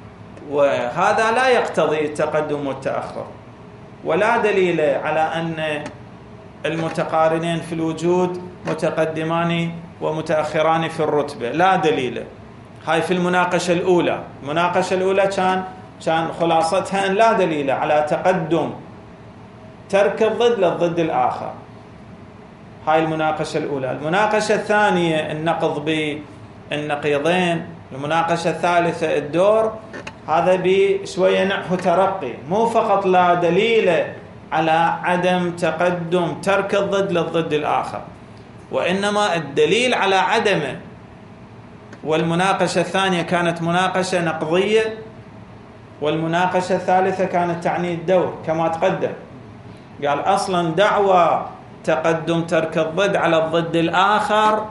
وهذا لا يقتضي التقدم والتأخر، ولا دليل على أن المتقارنين في الوجود متقدمان ومتأخران في الرتبة، لا دليل. هاي في المناقشة الأولى. المناقشة الأولى كان خلاصتها أن لا دليل على تقدم ترك الضد للضد الآخر. هاي المناقشة الأولى. المناقشة الثانية النقض بالنقيضين. المناقشة الثالثة الدور. هذا بشوية نحو ترقي، مو فقط لا دليل على عدم تقدم ترك الضد للضد الآخر، وإنما الدليل على عدمه. والمناقشة الثانية كانت مناقشة نقضية، والمناقشة الثالثة كانت تعني الدور كما تقدم. قال أصلا دعوى تقدم ترك الضد على الضد الآخر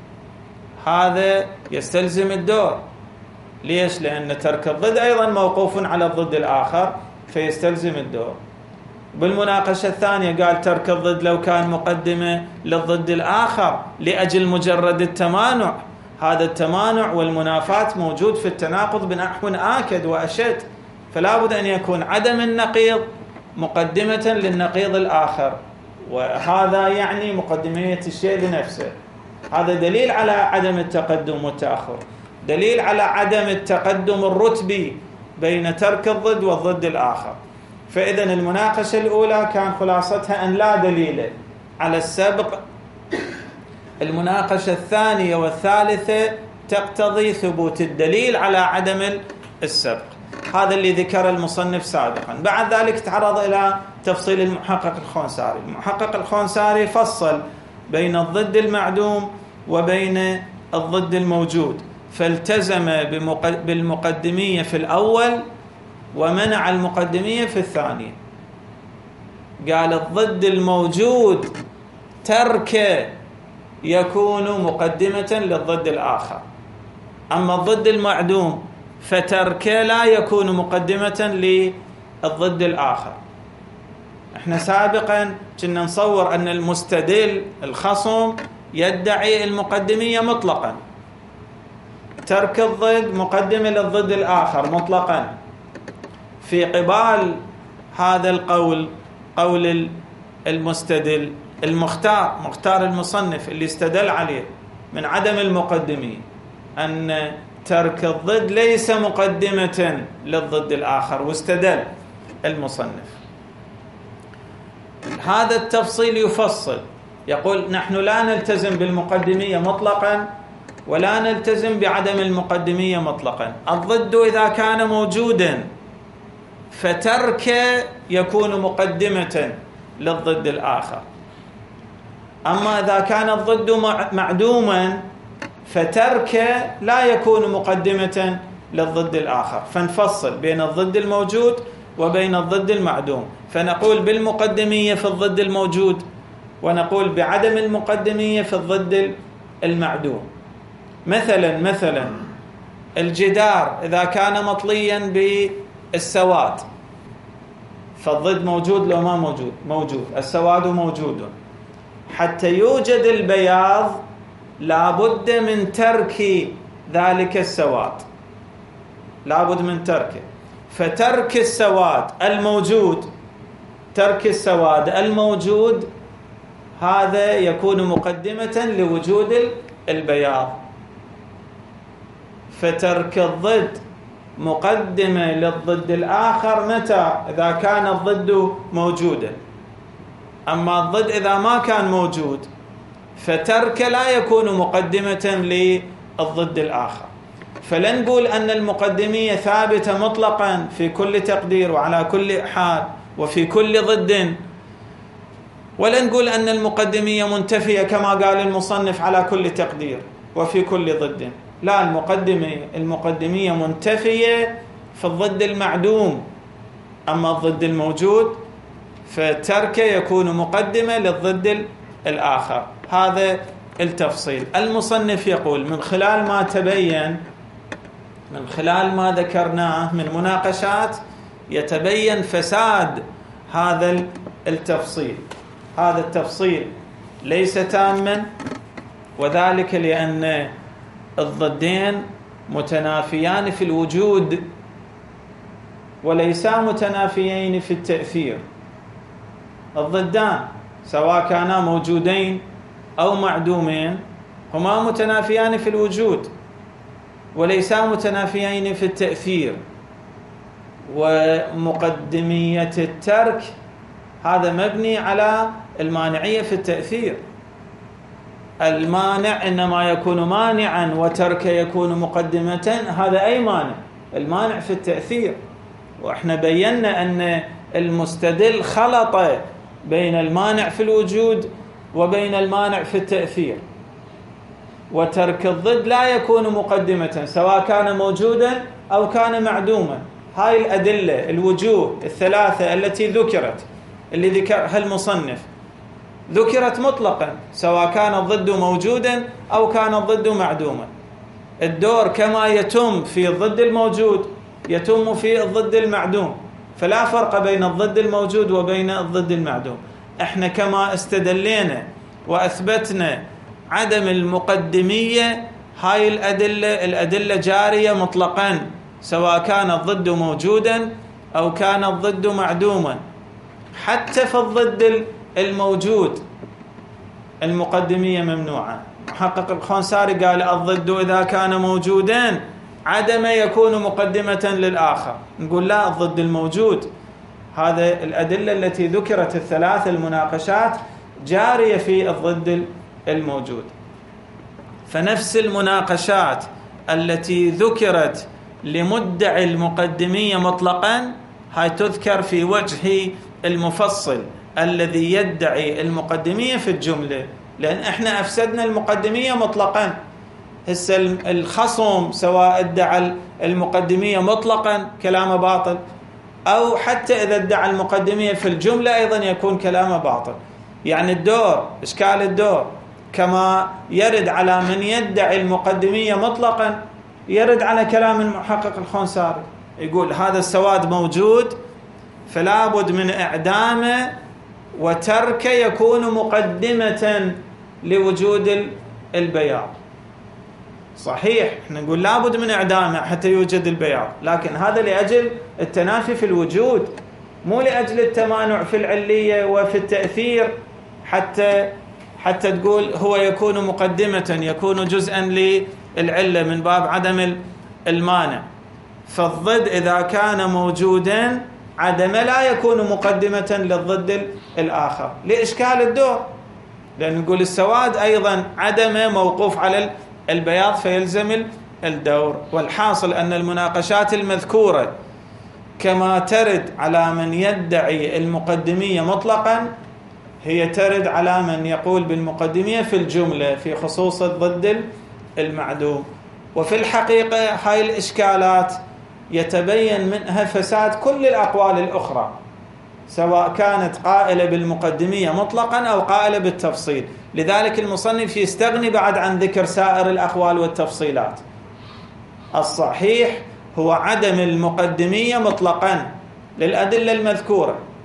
هذا يستلزم الدور. ليش؟ لأن ترك الضد أيضا موقوف على الضد الآخر فيستلزم الدور. بالمناقشة الثانية قال ترك الضد لو كان مقدمة للضد الآخر لأجل مجرد التمانع، هذا التمانع والمنافاة موجود في التناقض بنحو آكد وأشد، فلا بد أن يكون عدم النقيض مقدمة للنقيض الآخر، وهذا يعني مقدمية الشيء لنفسه. هذا دليل على عدم التقدم والتأخر، دليل على عدم التقدم الرتبي بين ترك الضد والضد الآخر. فإذا المناقشة الأولى كان خلاصتها أن لا دليل على السبق. المناقشة الثانية والثالثة تقتضي ثبوت الدليل على عدم السبق. هذا اللي ذكر المصنف سابقا. بعد ذلك تعرض إلى تفصيل المحقق الخونساري. المحقق الخونساري فصل بين الضد المعدوم وبين الضد الموجود، فالتزم بالمقدمية في الأول ومنع المقدمية في الثاني. قال الضد الموجود ترك يكون مقدمة للضد الآخر، أما الضد المعدوم فترك لا يكون مقدمة للضد الآخر. احنا سابقا كنا نصور أن المستدل الخصم يدعي المقدمية مطلقا، ترك الضد مقدمة للضد الآخر مطلقا. في قبال هذا القول قول المستدل مختار المصنف اللي استدل عليه من عدم المقدمية أن ترك الضد ليس مقدمة للضد الآخر، واستدل المصنف. هذا التفصيل يفصل، يقول نحن لا نلتزم بالمقدمية مطلقا ولا نلتزم بعدم المقدمية مطلقا. الضد إذا كان موجودا فترك يكون مقدمة للضد الآخر، أما إذا كان الضد معدوما فترك لا يكون مقدمة للضد الآخر. فنفصل بين الضد الموجود وبين الضد المعدوم، فنقول بالمقدمية في الضد الموجود ونقول بعدم المقدمية في الضد المعدوم. مثلا الجدار إذا كان مطليا بالسواد فالضد موجود لو ما موجود؟ موجود. السواد موجود. حتى يوجد البياض لابد من ترك ذلك السواد، لابد من تركه. فترك السواد الموجود، ترك السواد الموجود هذا يكون مقدمة لوجود البياض. فترك الضد مقدمة للضد الآخر متى؟ إذا كان الضد موجودا. أما الضد إذا ما كان موجود فترك لا يكون مقدمة للضد الآخر. فلن نقول أن المقدمية ثابتة مطلقا في كل تقدير وعلى كل حال وفي كل ضد، ولا نقول أن المقدمية منتفية كما قال المصنف على كل تقدير وفي كل ضد. لا، المقدمية منتفية في الضد المعدوم. أما الضد الموجود فتركه يكون مقدمة للضد الآخر. هذا التفصيل. المصنف يقول من خلال ما تبين، من خلال ما ذكرناه من مناقشات، يتبين فساد هذا التفصيل. هذا التفصيل ليس تاما، وذلك لأن الضدين متنافيان في الوجود وليسا متنافيين في التأثير. الضدان سواء كانا موجودين أو معدومين هما متنافيان في الوجود وليسا متنافيين في التأثير. ومقدمية الترك هذا مبني على المانعية في التأثير. المانع إنما يكون مانعا وترك يكون مقدمة. هذا أي مانع؟ المانع في التأثير. وإحنا بينا أن المستدل خلط بين المانع في الوجود وبين المانع في التأثير. وترك الضد لا يكون مقدمة سواء كان موجودا أو كان معدوما. هاي الأدلة الوجوه الثلاثة التي ذكرت، اللي ذكرها المصنف، ذكرت مطلقا سواء كان الضد موجودا أو كان الضد معدوما. الدور كما يتم في الضد الموجود يتم في الضد المعدوم، فلا فرق بين الضد الموجود وبين الضد المعدوم. احنا كما استدلينا وأثبتنا عدم المقدمية، هاي الأدلة جارية مطلقا سواء كان الضد موجودا أو كان الضد معدوما. حتى في الضد الموجود المقدمية ممنوعة. محقق الخنساري قال الضد إذا كان موجودا عدم يكون مقدمة للآخر. نقول لا، الضد الموجود. هذا الأدلة التي ذكرت الثلاث المناقشات جارية في الضد الموجود. فنفس المناقشات التي ذكرت لمدعي المقدمية مطلقا هاي تذكر في وجه المفصل الذي يدعي المقدمية في الجملة، لأن احنا أفسدنا المقدمية مطلقا. هسه الخصم سواء ادعى المقدمية مطلقا كلامه باطل، أو حتى إذا ادعى المقدمية في الجملة أيضا يكون كلامه باطل. يعني الدور، إشكال الدور كما يرد على من يدعي المقدمية مطلقا يرد على كلام المحقق الخنساري. يقول هذا السواد موجود فلا بد من إعدامه وترك يكون مقدمة لوجود البياض. صحيح احنا نقول لا بد من إعدامه حتى يوجد البياض، لكن هذا لأجل التنافي في الوجود، مو لأجل التمانع في العلية وفي التأثير حتى تقول هو يكون مقدمة، يكون جزءا للعلة من باب عدم المانع. فالضد إذا كان موجودا عدم لا يكون مقدمة للضد الآخر لإشكال الدور، لأن نقول السواد أيضا عدم موقوف على البياض فيلزم الدور. والحاصل أن المناقشات المذكورة كما ترد على من يدعي المقدمية مطلقا هي ترد على من يقول بالمقدمية في الجملة في خصوص الضد المعدوم. وفي الحقيقة هاي الإشكالات يتبين منها فساد كل الأقوال الأخرى، سواء كانت قائلة بالمقدمية مطلقا أو قائلة بالتفصيل. لذلك المصنف يستغني بعد عن ذكر سائر الأقوال والتفصيلات. الصحيح هو عدم المقدمية مطلقا للأدلة المذكورة،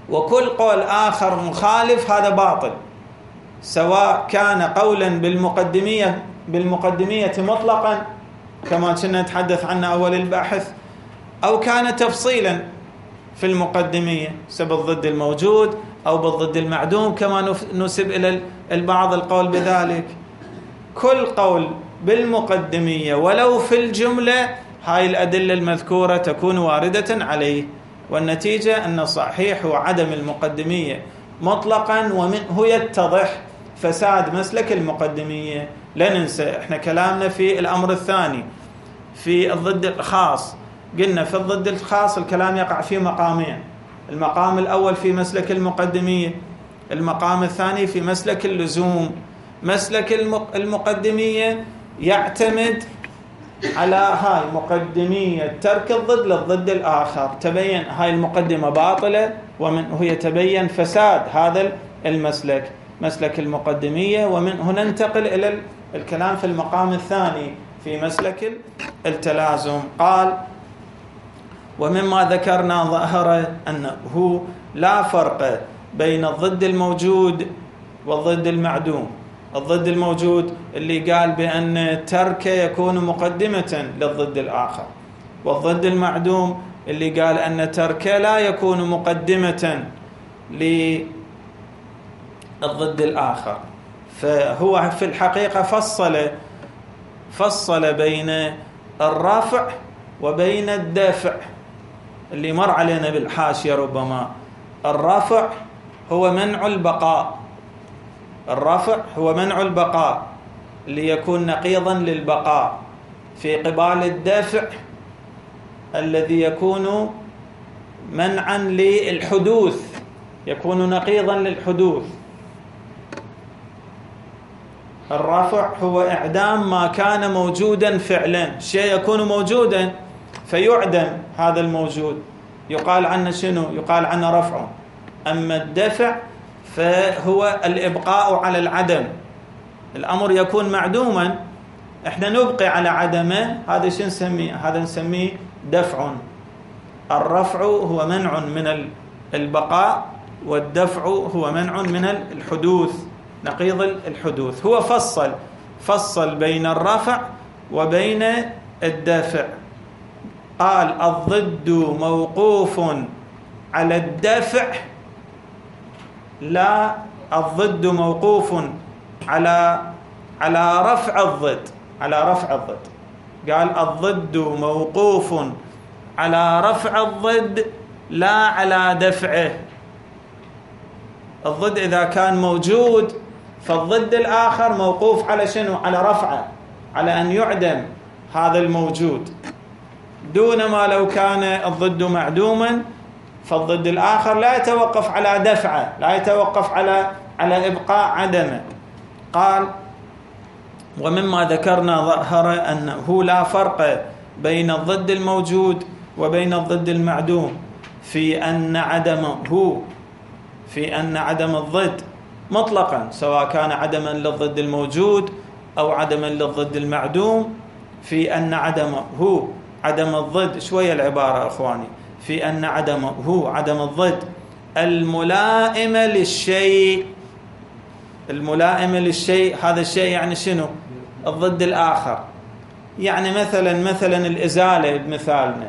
وكل قول آخر مخالف هذا باطل، سواء كان قولا بالمقدمية مطلقا كما كنا نتحدث عنه أول الباحث، أو كان تفصيلا في المقدمية سب الضد الموجود أو بالضد المعدوم كما نسب إلى البعض القول بذلك. كل قول بالمقدمية ولو في الجملة هاي الأدلة المذكورة تكون واردة عليه، والنتيجة أن صحيح وعدم المقدمية مطلقا، ومنه يتضح فساد مسلك المقدمية. لا ننسى احنا كلامنا في الأمر الثاني في الضد الخاص، قلنا في الضد الخاص الكلام يقع في مقامين، المقام الأول في مسلك المقدمية، المقام الثاني في مسلك اللزوم. مسلك المقدمية يعتمد على هاي مقدمية ترك الضد للضد الآخر، تبين هاي المقدمة باطلة ومنه يتبين فساد هذا المسلك، مسلك المقدمية، ومنه ننتقل إلى الكلام في المقام الثاني في مسلك التلازم. قال: ومما ذكرنا ظاهر أنه لا فرق بين الضد الموجود والضد المعدوم. الضد الموجود اللي قال بأن ترك يكون مقدمة للضد الآخر، والضد المعدوم اللي قال أن ترك لا يكون مقدمة للضد الآخر. فهو في الحقيقة فصل بين الرافع وبين الدافع اللي مر علينا بالحاشية. ربما الرافع هو منع البقاء، الرافع هو منع البقاء ليكون نقيضا للبقاء، في قبال الدافع الذي يكون منعا للحدوث، يكون نقيضا للحدوث. الرافع هو إعدام ما كان موجودا فعلا، شيء يكون موجودا فيعدم هذا الموجود، يقال عنه شنو؟ يقال عنه رفع. أما الدفع فهو الإبقاء على العدم، الأمر يكون معدوما احنا نبقي على عدمه، هذا شو نسميه؟ هذا نسميه دفع. الرفع هو منع من البقاء، والدفع هو منع من الحدوث، نقيض الحدوث. هو فصل بين الرفع وبين الدافع. قال: الضد موقوف على الدافع، لا الضد موقوف على رفع الضد، على رفع الضد. قال: الضد موقوف على رفع الضد لا على دفعه. الضد إذا كان موجود فالضد الآخر موقوف على شنو؟ على رفعه، على أن يعدم هذا الموجود، دون ما لو كان الضد معدوما فالضد الآخر لا يتوقف على دفعه، لا يتوقف على إبقاء عدمه. قال: ومما ذكرنا ظهر أنه لا فرق بين الضد الموجود وبين الضد المعدوم في أن عدم الضد مطلقا، سواء كان عدما للضد الموجود أو عدما للضد المعدوم، في أن عدم الضد، شوية العبارة أخواني، في أن عدم الضد الملائم للشيء. الملائم للشيء هذا الشيء يعني شنو؟ الضد الآخر. يعني مثلا الإزالة بمثالنا،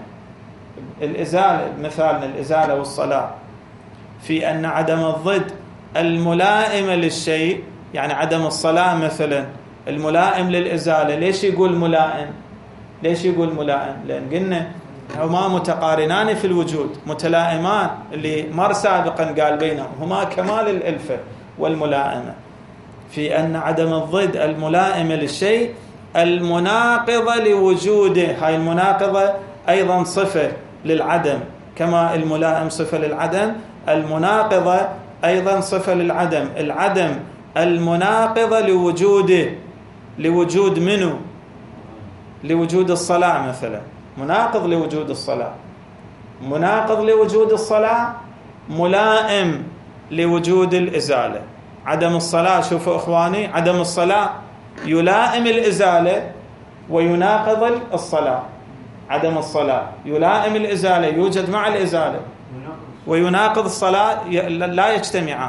الإزالة والصلاة، في أن عدم الضد الملائم للشيء، يعني عدم الصلاة مثلا الملائم للإزالة. ليش يقول ملائم؟ لأن قلنا هما متقارنان في الوجود، متلائمان، اللي مر سابقا قال بينهم هما كمال الألفة والملائمة. في أن عدم الضد الملائم للشيء المناقضة لوجوده، هاي المناقضة أيضا صفة للعدم، كما الملائم صفة للعدم، المناقضة أيضا صفة للعدم. العدم المناقضة لوجوده، لوجود منه؟ لوجود الصلاة مثلا، مناقض لوجود الصلاة، مناقض لوجود الصلاة، ملائم لوجود الإزالة. عدم الصلاة، شوفوا إخواني، عدم الصلاة يلائم الإزالة ويناقض الصلاة. عدم الصلاة يلائم الإزالة، يوجد مع الإزالة، ويناقض الصلاة لا يجتمعان.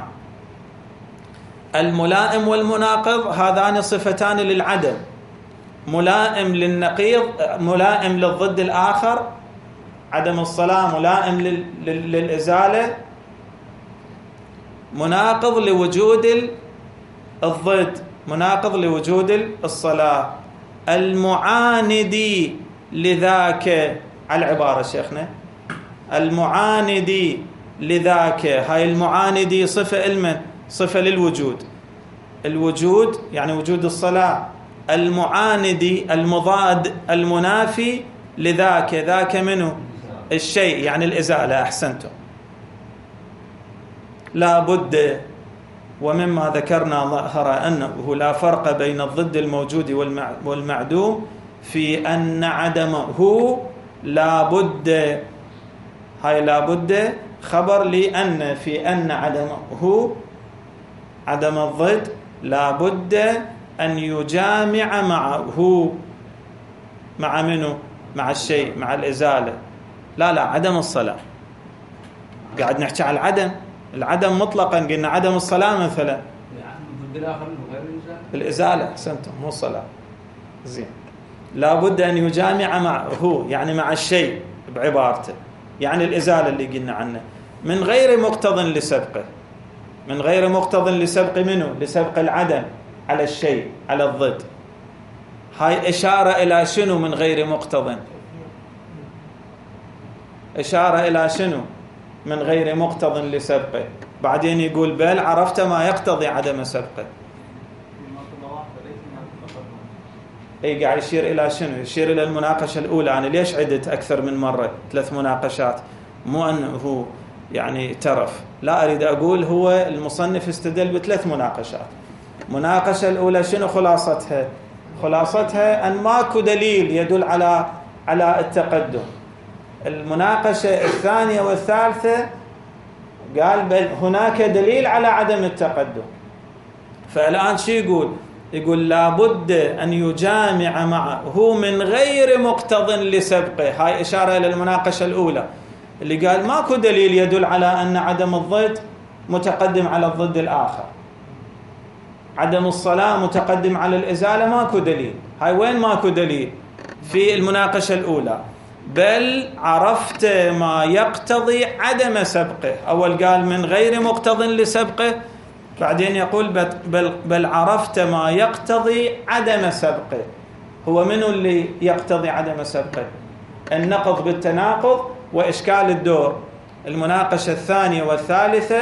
الملائم والمناقض هذان صفتان للعدم، ملائم للنقيض، ملائم للضد الآخر، عدم الصلاة ملائم للإزالة، مناقض لوجود الضد، مناقض لوجود الصلاة. المعاندي لذاك، على العبارة شيخنا، المعاندي لذاك، هاي المعاندي صفة المن؟ صفة للوجود، الوجود يعني وجود الصلاة. المعاندي المضاد المنافي لذاك، ذاك منه الشيء يعني الإزالة. أحسنتم. لا بد، ومما ذكرنا ظهر أنه لا فرق بين الضد الموجود والمعدوم في أن عدمه لا بد، هاي لا بد خبر لأن، في أن عدمه، عدم الضد لا بد أن يجامع معه، مع منه؟ مع الشيء، مع الإزالة. لا عدم الصلاة، قاعد نحكي على العدم، العدم مطلقا، قلنا عدم الصلاة مثلا الإزالة. أحسنتم، مو الصلاة. زين. لا بد أن يجامع معه يعني مع الشيء بعبارته، يعني الإزالة اللي قلنا عنه، من غير مقتض لسبقه، من غير مقتض لسبق منه؟ لسبق العدم على الشيء، على الضد. هاي إشارة إلى شنو من غير مقتض؟ إشارة إلى شنو من غير مقتض لسبقه؟ بعدين يقول بل عرفت ما يقتضي عدم سبقه. اي قاعد يشير إلى شنو؟ يشير إلى المناقشة الأولى. أنا ليش عدت أكثر من مرة 3 مناقشات؟ مو أنه يعني ترف، لا، أريد أقول هو المصنف استدل ب3 مناقشات. مناقشة الأولى شنو خلاصتها؟ خلاصتها أن ماكو دليل يدل على التقدم. المناقشة الثانية والثالثة قال بل هناك دليل على عدم التقدم. فالآن شو يقول؟ يقول لابد أن يجامع معه من غير مقتض لسبقه. هاي إشارة إلى المناقشة الأولى اللي قال ماكو دليل يدل على أن عدم الضد متقدم على الضد الآخر، عدم الصلاة متقدم على الإزالة، ماكو دليل. هاي وين ماكو دليل؟ في المناقشة الأولى. بل عرفت ما يقتضي عدم سبقه. أول قال من غير مقتض لسبقه، بعدين يقول بل عرفت ما يقتضي عدم سبقه. هو منو اللي يقتضي عدم سبقه؟ النقض بالتناقض وإشكال الدور. المناقشة الثانية والثالثة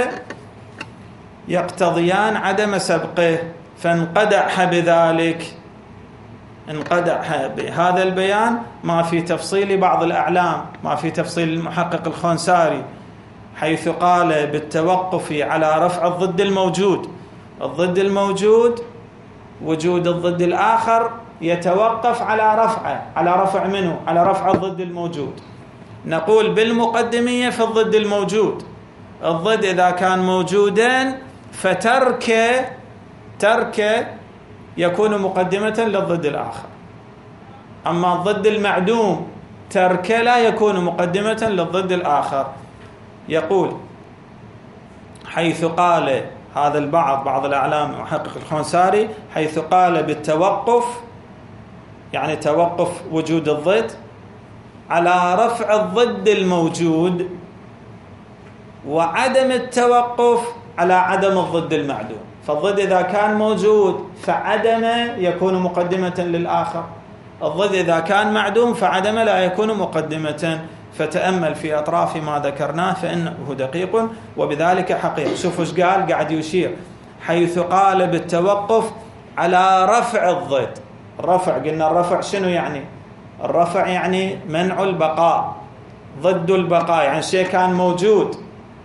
يقتضيان عدم سبقه، فانقدح بذلك، انقدح بهذا البيان ما في تفصيل بعض الأعلام، ما في تفصيل المحقق الخونساري، حيث قال بالتوقف على رفع الضد الموجود. الضد الموجود وجود الضد الآخر يتوقف على رفعه، على رفع منه؟ على رفع الضد الموجود. نقول بالمقدمية في الضد الموجود، الضد إذا كان موجودا فترك يكون مقدمة للضد الآخر. أما الضد المعدوم ترك لا يكون مقدمة للضد الآخر. يقول حيث قال هذا بعض الأعلام محقق الخونساري، حيث قال بالتوقف يعني توقف وجود الضد على رفع الضد الموجود، وعدم التوقف على عدم الضد المعدوم. فالضد إذا كان موجود فعدم يكون مقدمة للآخر، الضد إذا كان معدوم فعدم لا يكون مقدمة. فتأمل في أطراف ما ذكرناه فإنه دقيق وبذلك حقيق. شوفوا ايش قال، قاعد يشير حيث قال بالتوقف على رفع الضد. الرفع قلنا الرفع شنو يعني؟ الرفع يعني منع البقاء، ضد البقاء، يعني شيء كان موجود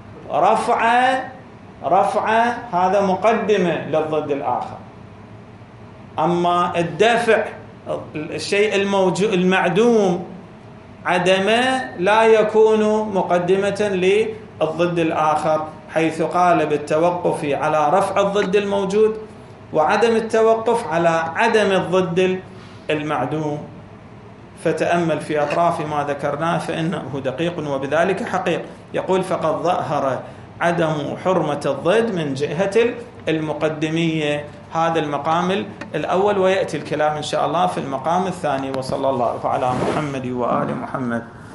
رفع هذا مقدمة للضد الآخر. أما الدفع الشيء الموجود المعدوم عدمه لا يكون مقدمة للضد الآخر، حيث قال بالتوقف على رفع الضد الموجود وعدم التوقف على عدم الضد المعدوم. فتأمل في أطراف ما ذكرناه فإنه دقيق وبذلك حقيق. يقول فقد ظهر عدم حرمة الضد من جهة المقدمية. هذا المقام الأول، ويأتي الكلام إن شاء الله في المقام الثاني. وصلى الله على محمد وآل محمد.